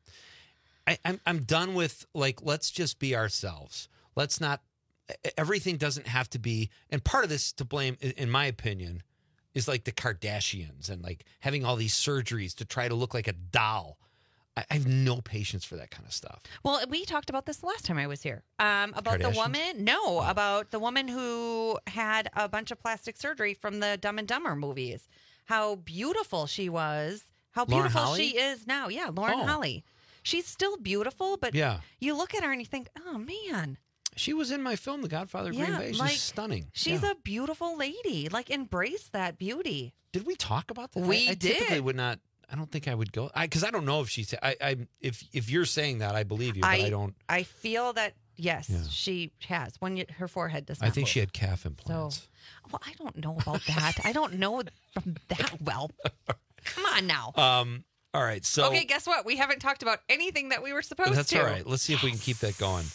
I'm done with, like, let's just be ourselves. Let's not, everything doesn't have to be, and part of this to blame, in my opinion, is like the Kardashians and like having all these surgeries to try to look like a doll. I have no patience for that kind of stuff. Well, we talked about this the last time I was here. About the Kardashians? woman. No, about the woman who had a bunch of plastic surgery from the Dumb and Dumber movies. How beautiful she was. How Lauren beautiful Holly? she is now. Yeah, Lauren Oh. Holly. She's still beautiful, but Yeah. you look at her and you think, oh man. She was in my film, The Godfather of Green Yeah, Bay. She's like, stunning. She's Yeah. a beautiful lady. Like, embrace that beauty. Did we talk about that? We I typically did. would not. I don't think I would go because I don't know if she's. If you're saying that, I believe you, but I don't. I feel that yes, Yeah. she has. Her forehead does not. I think move. she had calf implants. So, well, I don't know about that. I don't know from that well. Come on now. All right. So okay, guess what? We haven't talked about anything that we were supposed that's to. all right. Let's see if we can keep that going.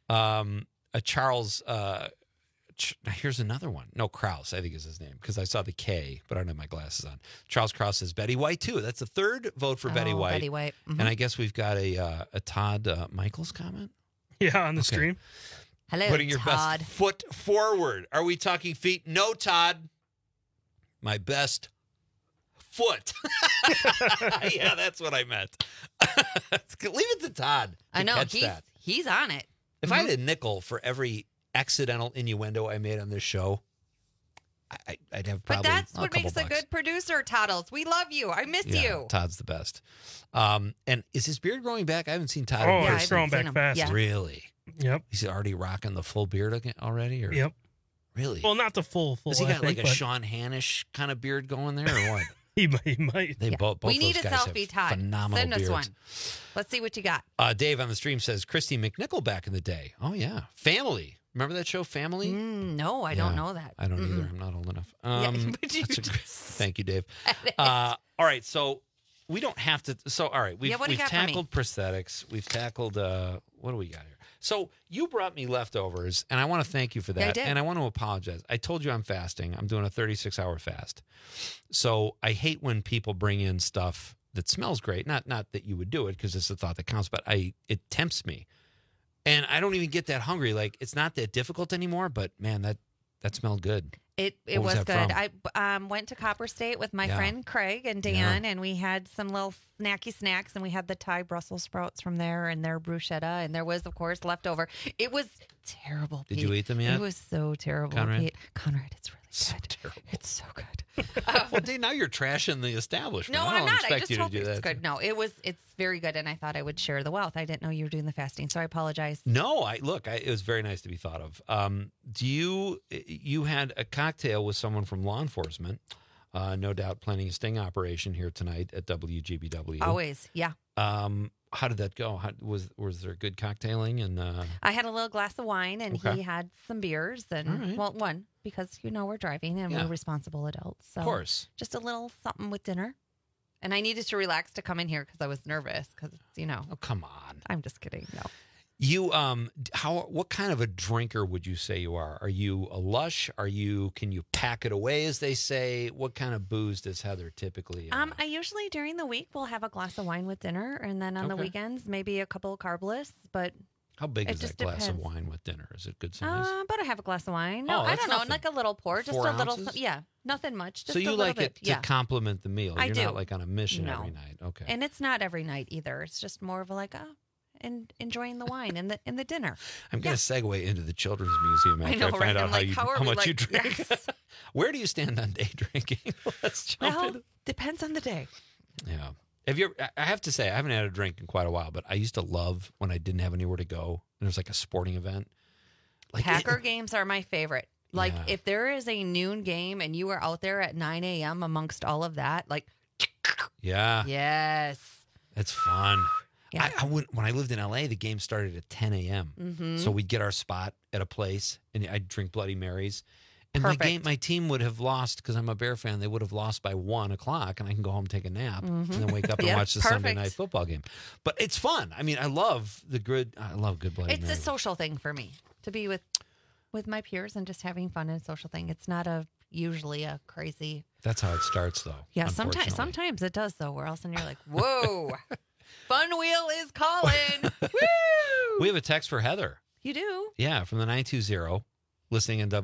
A Charles. Here's another one. No, Krause, I think is his name because I saw the K, but I don't have my glasses on. Charles Krause says Betty White too. That's the third vote for Betty White. Betty White. Mhm. And I guess we've got a Todd Michaels comment. Yeah, on the stream. Hello, Putting your Todd. best foot forward. Are we talking feet? No, Todd. My best foot. Yeah, that's what I meant. Leave it to Todd. To I know catch he's that. he's on it. If I had a nickel for every accidental innuendo I made on this show, I'd have But probably that's a what couple makes a bucks. good producer, Toddles. We love you. I miss Yeah, you. Todd's the best. And is his beard growing back? I haven't seen Todd. Oh, in it's growing back fast. Yeah. Really? Yep. He's already rocking the full beard again already? Or? Yep. Really? Well, not the full. Has he I got like think, a but Sean Hannish kind of beard going there or what? He might. They both we need a those guys selfie, have Todd. phenomenal Send us beards. one. Let's see what you got. Dave on the stream says Christy McNichol back in the day. Oh yeah, Family. Remember that show, Family? No, I don't know that. I don't either. I'm not old enough. but you Thank you, Dave. All right, so we don't have to. So all right, we've what do you got for me? tackled prosthetics. We've tackled. What do we got here? So you brought me leftovers, and I want to thank you for that. Yeah, I did. And I want to apologize. I told you I'm fasting. I'm doing a 36-hour fast. So I hate when people bring in stuff that smells great. Not that you would do it because it's the thought that counts, but it tempts me. And I don't even get that hungry. Like, it's not that difficult anymore, but man, that smelled good. It What was that good. from? I went to Copper State with my Yeah. friend Craig and Dan, and we had some little snacky snacks, and we had the Thai Brussels sprouts from there and their bruschetta, and there was, of course, leftover. It was terrible, Did Pete. you eat them yet? It was so terrible, Conrad? Pete. Conrad, it's really good. Terrible. It's so good. Well, Dave, now you're trashing the establishment. No, I don't I'm not. I expect just you to told do you it's that. good. No, it's very good, and I thought I would share the wealth. I didn't know you were doing the fasting, so I apologize. No, it was very nice to be thought of. You had a cocktail with someone from law enforcement, no doubt planning a sting operation here tonight at WGBW. Always, yeah. How did that go? Was there good cocktailing? And I had a little glass of wine, and Okay. he had some beers, and All right. well, one because we're driving and Yeah. we're responsible adults. So Of course. just a little something with dinner. And I needed to relax to come in here because I was nervous because Oh, come on. I'm just kidding. No. You what kind of a drinker would you say you are? Are you a lush? Can you pack it away, as they say? What kind of booze does Heather typically? I usually during the week will have a glass of wine with dinner, and then on the Okay. weekends maybe a couple of carbless. But How big it is that just glass of depends. wine with dinner? Is it good size? But I have a glass of wine. No, Oh, I that's don't know, nothing. like a little pour, just 4 a little. ounces? Yeah, nothing much. Just So you a little like bit. it to complement the meal. I You're do. not like on a mission No. every night. Okay. And it's not every night either. It's just more of a and enjoying the wine and the dinner. I'm going to segue into the Children's Museum I after know, I find right? out I'm like, how are we, much you like, drink. yes. Where do you stand on day drinking? Let's jump Well, in. depends on the day. Yeah. I have to say, I haven't had a drink in quite a while, but I used to love when I didn't have anywhere to go and there was like a sporting event. Packer games are my favorite. Like Yeah. if there is a noon game and you are out there at 9 a.m. amongst all of that, like Yeah. yes. It's fun. Yeah. When I lived in LA, the game started at 10 a.m. Mhm. So we'd get our spot at a place and I'd drink Bloody Marys. And Perfect. my team would have lost because I'm a Bear fan. They would have lost by 1 o'clock, and I can go home, take a nap, and then wake up and Yeah, watch the Sunday perfect. night football game. But it's fun. I mean, I love good Bloody It's Marys. a social thing for me to be with my peers and just having fun and social thing. It's not usually a crazy. That's how it starts, though. Yeah, unfortunately. sometimes it does though. Where else and you're like, whoa, Fun Wheel is calling. Woo! We have a text for Heather. You do? Yeah, from the 920, listening in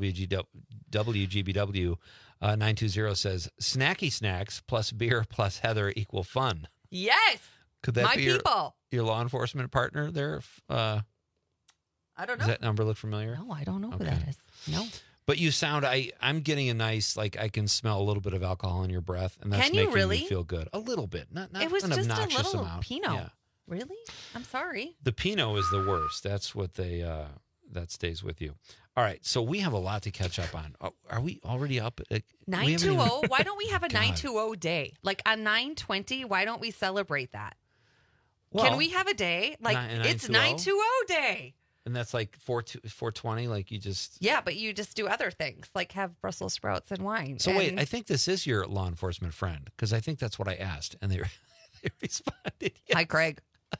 WGBW. 920 says, snacky snacks plus beer plus Heather equal fun. Yes. Could that my be people. your law enforcement partner there? I don't know. Does that number look familiar? No, I don't know who Okay. that is. No. But you sound, I'm getting a nice, like I can smell a little bit of alcohol in your breath, and that's Can you making really? me feel good. A little bit, not It was an just a obnoxious little amount. Pinot. Yeah. Really? I'm sorry. The Pinot is the worst. That's what that stays with you. All right, so we have a lot to catch up on. Are we already up? We haven't 920. Why don't we have a God. 920 day? Like on 920, why don't we celebrate that? Well, Can we have a day? Like it's 920 day. And that's like 420, like you just... Yeah, but you just do other things, like have Brussels sprouts and wine. So wait, I think this is your law enforcement friend, because I think that's what I asked, and they responded, yes. Hi, Craig.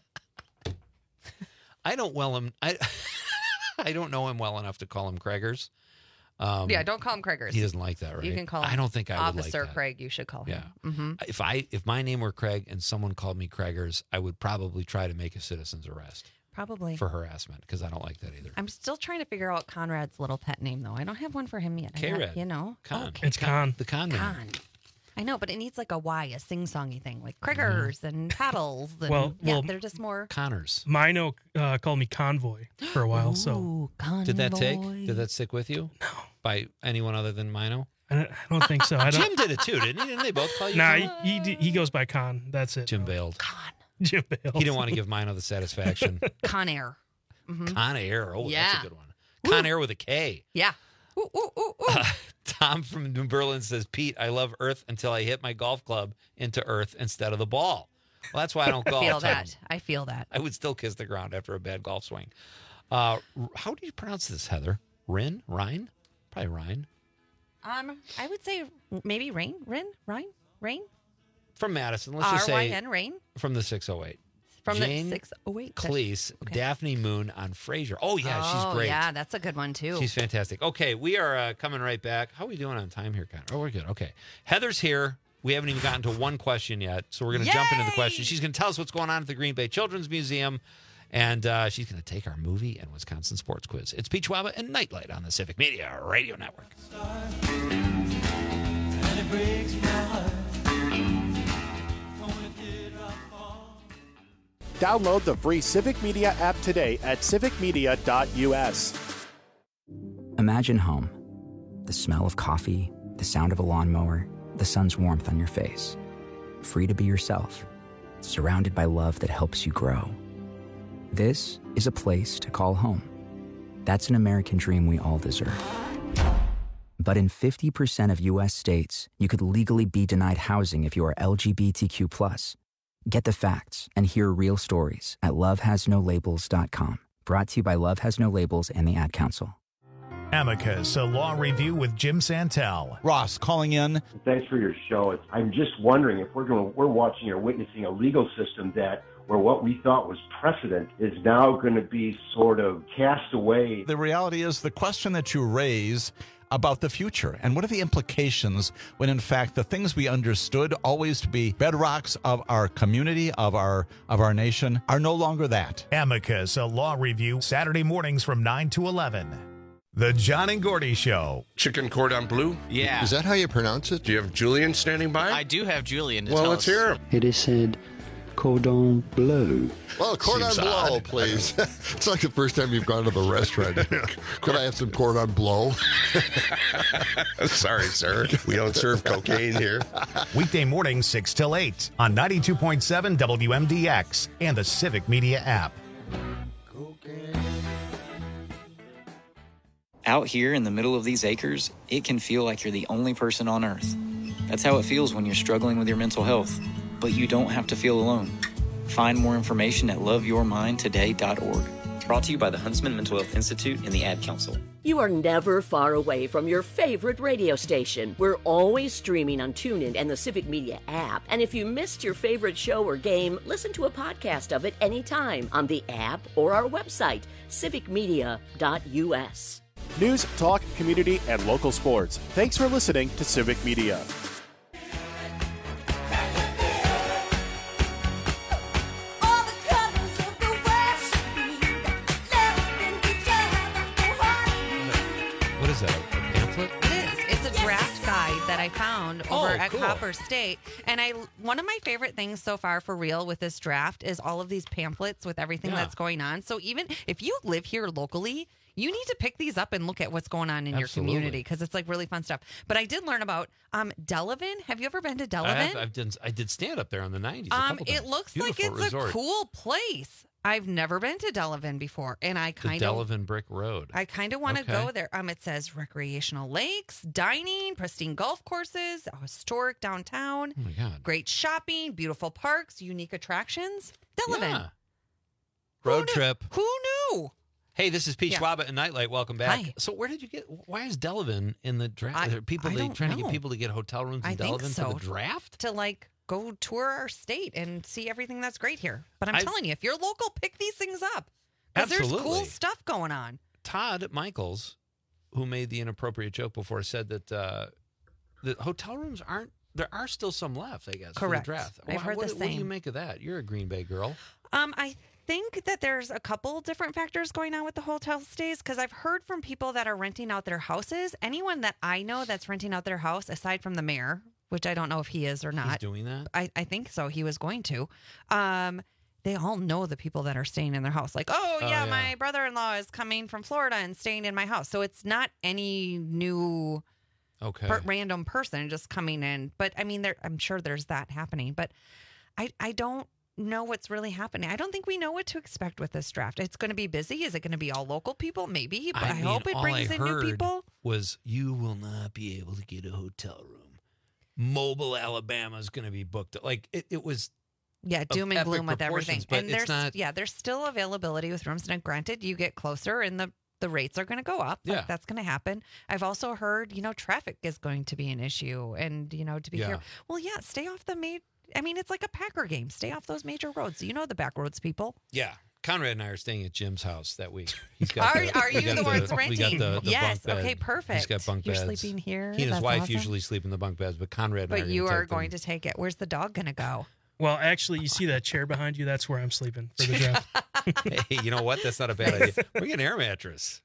I don't I don't know him well enough to call him Craigers. Yeah, don't call him Craigers. He doesn't like that, right? You can call him I don't think I would like Officer that. Craig. You should call him. Yeah. Mm-hmm. If my name were Craig and someone called me Craigers, I would probably try to make a citizen's arrest. Probably. For harassment, because I don't like that either. I'm still trying to figure out Conrad's little pet name, though. I don't have one for him yet. K-Rad. You know? Con. Okay. It's Con. The Con man. Con. I know, but it needs like a Y, a sing-songy thing, like Craigers and Paddles. And, Well, they're just more... Connors. Mino called me Convoy for a while, so Ooh, Convoy. Did that take? Did that stick with you? No. By anyone other than Mino? I don't think so. Jim did it too, didn't he? Didn't they both call you? Nah, Con? he goes by Con. That's it. Jim bailed. Jim bailed. He didn't want to give Mino the satisfaction. Con Air. Mm-hmm. Con Air. Oh, that's Yeah. a good one. Con Air with a K. Yeah. Ooh, ooh, ooh, ooh. Tom from New Berlin says, Pete, I love Earth until I hit my golf club into Earth instead of the ball. Well, that's why I don't golf. I feel that. I would still kiss the ground after a bad golf swing. How do you pronounce this, Heather? Rhine? Probably Rhine. I would say maybe Rain. From Madison. Let's just say R-Y-N, Rain. from the 608. From Jane the 608. Cleese, Daphne Moon on Frasier. Oh, yeah, she's great. Yeah, that's a good one, too. She's fantastic. Okay, we are coming right back. How are we doing on time here, Connor? Oh, we're good. Okay. Heather's here. We haven't even gotten to one question yet, so we're going to jump into the question. She's going to tell us what's going on at the Green Bay Children's Museum, and she's going to take our movie and Wisconsin sports quiz. It's Pete Schwaba and Nightlight on the Civic Media Radio Network. And it breaks my heart. Download the free Civic Media app today at civicmedia.us. Imagine home, the smell of coffee, the sound of a lawnmower, the sun's warmth on your face. Free to be yourself, surrounded by love that helps you grow. This is a place to call home. That's an American dream we all deserve. But in 50% of U.S. states, you could legally be denied housing if you are LGBTQ+. Get the facts and hear real stories at lovehasnolabels.com. Brought to you by Love Has No Labels and the Ad Council. Amicus, a law review with Jim Santel. Ross calling in. Thanks for your show. I'm just wondering if we're watching or witnessing a legal system where what we thought was precedent is now going to be sort of cast away. The reality is the question that you raise about the future and what are the implications when in fact the things we understood always to be bedrocks of our community, of our nation, are no longer that. Amicus, a law review, Saturday mornings from 9 to 11. The John and Gordy Show. Chicken cordon bleu? Yeah. Is that how you pronounce it? Do you have Julian standing by? I do have Julian to well, tell let's us. hear him. It is said cordon bleu. Well, cordon Seems bleu, odd. please. It's like the first time you've gone to the restaurant. Could I have some cordon bleu? Sorry, sir. We don't serve cocaine here. Weekday mornings 6 till 8 on 92.7 WMDX and the Civic Media app. Out here in the middle of these acres, it can feel like you're the only person on Earth. That's how it feels when you're struggling with your mental health. But you don't have to feel alone. Find more information at loveyourmindtoday.org. Brought to you by the Huntsman Mental Health Institute and the Ad Council. You are never far away from your favorite radio station. We're always streaming on TuneIn and the Civic Media app. And if you missed your favorite show or game, listen to a podcast of it anytime on the app or our website, civicmedia.us. News, talk, community, and local sports. Thanks for listening to Civic Media. What is that? A pamphlet? It is. It's a draft guide that I found over at cool. Copper State. And one of my favorite things so far for real with this draft is all of these pamphlets with everything that's going on. So even if you live here locally, you need to pick these up and look at what's going on in your community because it's like really fun stuff. But I did learn about Delavan. Have you ever been to Delavan? I did stand up there in the 90s. It looks like it's a cool place. I've never been to Delavan before, and I kind of Delavan Brick Road. I kind of want to go there. It says recreational lakes, dining, pristine golf courses, a historic downtown. Oh my God! Great shopping, beautiful parks, unique attractions. Delavan. Yeah. Road trip. Who knew? Hey, this is Pete Schwab and Nightlight. Welcome back. Hi. So where did you get? Why is Delavan in the draft? Are people trying to get people to get hotel rooms in Delavan for the draft? To go tour our state and see everything that's great here. But I'm telling you, if you're local, pick these things up because there's cool stuff going on. Todd Michaels, who made the inappropriate joke before, said that the hotel rooms aren't. There are still some left, I guess. Correct. For the draft. I've heard the same. What do you make of that? You're a Green Bay girl. I think that there's a couple different factors going on with the hotel stays because I've heard from people that are renting out their houses. Anyone that I know that's renting out their house, aside from the mayor, which I don't know if he is or not. He's doing that? I think so. He was going to. They all know the people that are staying in their house. Like, yeah, my brother-in-law is coming from Florida and staying in my house. So it's not any new random person just coming in. But, I mean, I'm sure there's that happening. But I don't know what's really happening. I don't think we know what to expect with this draft. It's going to be busy. Is it going to be all local people? Maybe. But I hope it brings in new people. Was you will not be able to get a hotel room. Mobile, Alabama is going to be booked. Like it was. Yeah, doom and gloom with everything. But and there's still availability with rooms. And granted, you get closer and the rates are going to go up. Like, that's going to happen. I've also heard, traffic is going to be an issue. And, to be here. Well, stay off it's like a Packer game. Stay off those major roads. You know the back roads, people. Yeah. Conrad and I are staying at Jim's house that week. He's got are you the ones renting? We got the yes. bunk bed. Okay, perfect. He's got bunk beds. You're sleeping here? He and his That's wife awesome. usually sleep in the bunk beds, but Conrad and I are you are going to take it. Where's the dog going to go? Well, actually, you see that chair behind you? That's where I'm sleeping for the draft. Hey, you know what? That's not a bad idea. Bring an air mattress.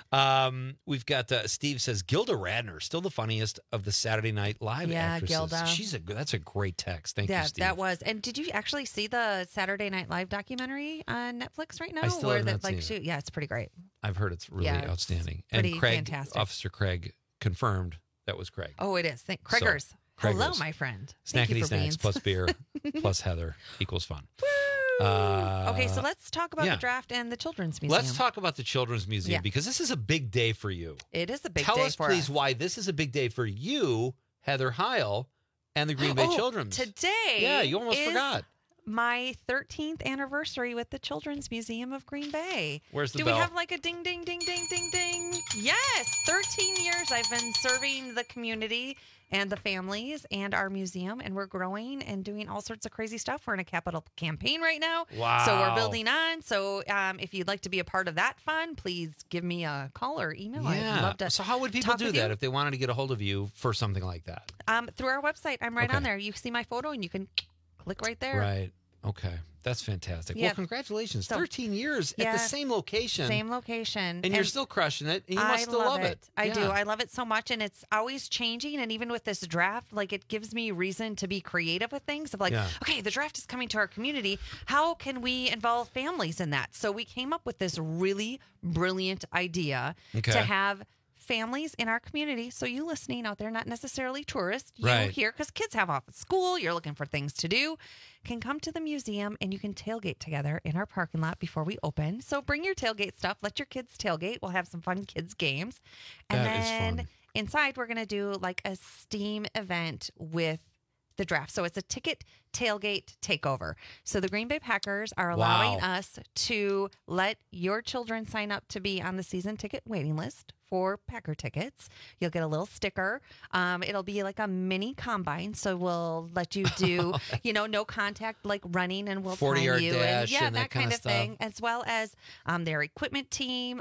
We've got Steve says Gilda Radner, still the funniest of the Saturday Night Live actresses. Gilda. That's a great text. Thank you, Steve. That was. And did you actually see the Saturday Night Live documentary on Netflix right now? I still have not seen it. Yeah, it's pretty great. I've heard it's really outstanding. And fantastic. Officer Craig confirmed that was Craig. Oh, it is. Craigers. So, Hello, Craigers. my friend. Thank you Snackety for snacks beans. plus beer plus Heather equals fun. Okay, so let's talk about yeah. the draft and the Children's Museum. Let's talk about the Children's Museum because this is a big day for you. It is a big Tell day us, for please, us. why this is a big day for you, Heather Heil, and the Green Bay Children's. Today Yeah, you almost is forgot. My 13th anniversary with the Children's Museum of Green Bay. Where's the Do bell? we have like a ding, ding, ding, ding, ding, ding? Yes, 13 years I've been serving the community and the families and our museum, and we're growing and doing all sorts of crazy stuff. We're in a capital campaign right now. Wow. So we're building on. So if you'd like to be a part of that fun, please give me a call or email. Yeah. I'd love to So how would people talk do with that you. if they wanted to get a hold of you for something like that? Through our website. I'm right Okay. on there. You see my photo and you can click right there. Right. Okay. That's fantastic. Yeah. Well, congratulations. So- 13 years at Yeah. the same location. Same location. And you're still crushing it. And you must still love it. I do. Yeah. I love it so much. And it's always changing. And even with this draft, like it gives me reason to be creative with things of like, Yeah. okay, the draft is coming to our community. How can we involve families in that? So we came up with this really brilliant idea Okay. to have families in our community. So you listening out there, not necessarily tourists, you Right. here, because kids have off at school, you're looking for things to do, can come to the museum and you can tailgate together in our parking lot before we open. So bring your tailgate stuff, let your kids tailgate. We'll have some fun kids games. And That is then fun. inside we're going to do like a STEAM event with the draft. So it's a ticket tailgate takeover. So the Green Bay Packers are allowing Wow. us to let your children sign up to be on the season ticket waiting list for Packer tickets. You'll get a little sticker. It'll be like a mini combine. So we'll let you do, no contact, like running, and we'll 40-yard time you dash and and that kind kinda of thing, stuff. as well as their equipment team.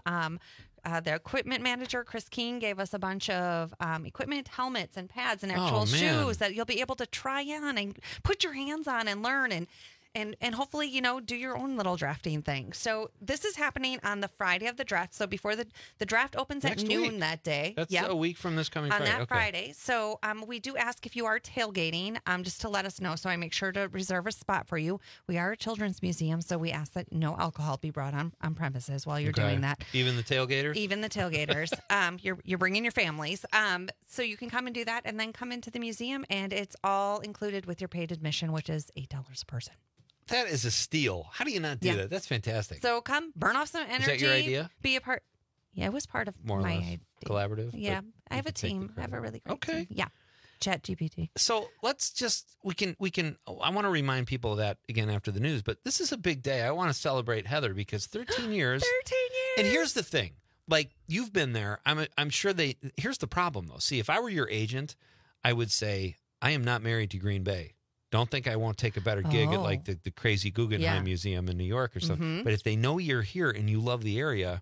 The equipment manager, Chris King, gave us a bunch of equipment, helmets, and pads and actual man. shoes that you'll be able to try on and put your hands on and learn and hopefully, do your own little drafting thing. So this is happening on the Friday of the draft. So before the draft opens Next at noon week. that day. That's Yep. a week from this coming On Friday. that Okay. Friday. So we do ask if you are tailgating, just to let us know. So I make sure to reserve a spot for you. We are a children's museum, so we ask that no alcohol be brought on premises while you're Okay. doing that. Even the tailgaters? Even the tailgaters. You're bringing your families. So you can come and do that and then come into the museum, and it's all included with your paid admission, which is $8 a person. That is a steal. How do you not do Yeah. that? That's fantastic. So come burn off some energy. that your idea? Be a part. Yeah, it was part of More or my less idea. collaborative. but Yeah, I you have a can take the team. I have a credit. really great Okay. team. Yeah, ChatGPT. So let's just we can I want to remind people of that again after the news, but this is a big day. I want to celebrate Heather because 13 years. 13 years. And here's the thing. Like you've been there. I'm sure here's the problem though. See, if I were your agent, I would say I am not married to Green Bay. Don't think I won't take a better gig at like the crazy Guggenheim Museum in New York or something. Mhm. But if they know you're here and you love the area,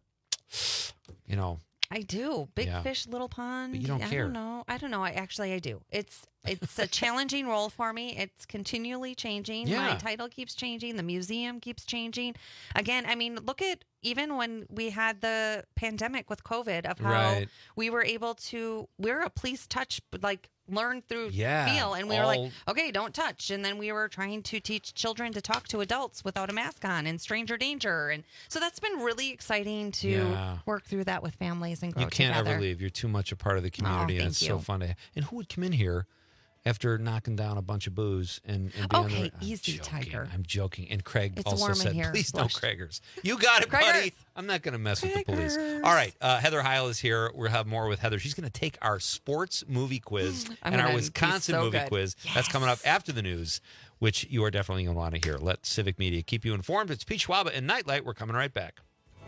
I do. Big Yeah. fish, little pond. But you don't care. I don't know. I do. It's a challenging role for me. It's continually changing. Yeah. My title keeps changing. The museum keeps changing. Again, I mean, look at even when we had the pandemic with COVID of how Right. we were able to, we're a please touch, like learn through Yeah, feel. And we were all- like, okay, don't touch. And then we were trying to teach children to talk to adults without a mask on and stranger danger. And so that's been really exciting to Yeah. work through that with families and grow You can't together. ever leave. You're too much a part of the community, and thank it's you. so fun to. And who would come in here after knocking down a bunch of booze and be on Okay, the, I'm easy, joking, Tiger. I'm joking. And Craig It's also warm in said, here. "Please no Flush. Craigers." You got it, buddy. Craigers. I'm not going to mess with the police. Craigers. All right, Heather Heil is here. We'll have more with Heather. She's going to take our sports movie quiz I'm and our gonna be Wisconsin so movie good. quiz. That's coming up after the news, which you are definitely going to want to hear. Let Civic Media keep you informed. It's Pete Schwab and Nightlight. We're coming right back.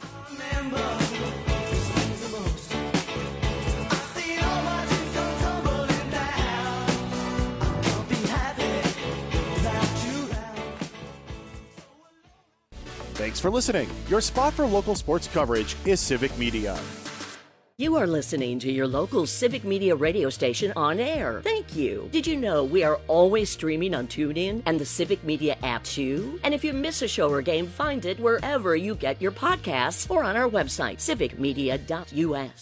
Thanks for listening. Your spot for local sports coverage is Civic Media. You are listening to your local Civic Media radio station on air. Thank you. Did you know we are always streaming on TuneIn and the Civic Media app too? And if you miss a show or game, find it wherever you get your podcasts or on our website, civicmedia.us.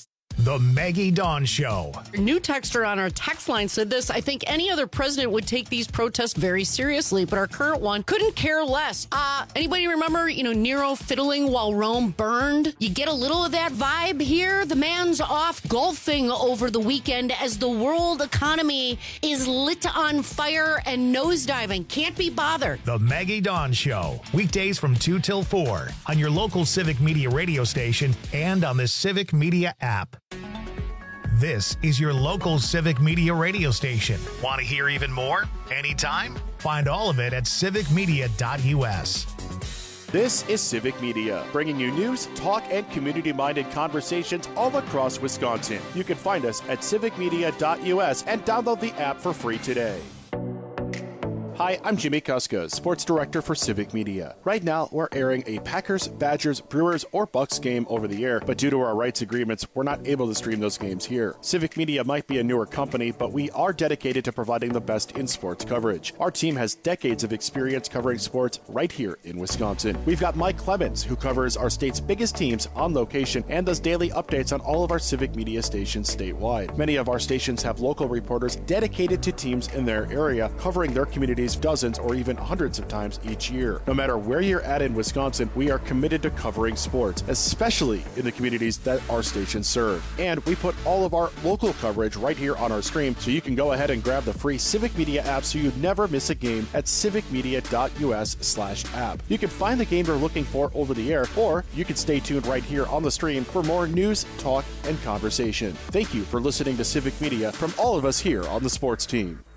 The Maggie Dawn Show. A new texter on our text line said this: I think any other president would take these protests very seriously, but our current one couldn't care less. Anybody remember, Nero fiddling while Rome burned? You get a little of that vibe here. The man's off golfing over the weekend as the world economy is lit on fire and nosediving. Can't be bothered. The Maggie Dawn Show. Weekdays from 2 till 4 on your local Civic Media radio station and on the Civic Media app. This is your local Civic Media radio station. Want to hear even more? Anytime? Find all of it at civicmedia.us. This is Civic Media, bringing you news, talk, and community-minded conversations all across Wisconsin. You can find us at civicmedia.us and download the app for free today. Hi, I'm Jimmy Kuska, Sports Director for Civic Media. Right now, we're airing a Packers, Badgers, Brewers, or Bucks game over the air, but due to our rights agreements, we're not able to stream those games here. Civic Media might be a newer company, but we are dedicated to providing the best in sports coverage. Our team has decades of experience covering sports right here in Wisconsin. We've got Mike Clemens, who covers our state's biggest teams on location and does daily updates on all of our Civic Media stations statewide. Many of our stations have local reporters dedicated to teams in their area, covering their communities dozens or even hundreds of times each year. No matter where you're at in Wisconsin, we are committed to covering sports, especially in the communities that our stations serve. And we put all of our local coverage right here on our stream, so you can go ahead and grab the free Civic Media app so you never miss a game at civicmedia.us/app. You can find the game you're looking for over the air, or you can stay tuned right here on the stream for more news, talk, and conversation. Thank you for listening to Civic Media from all of us here on the sports team.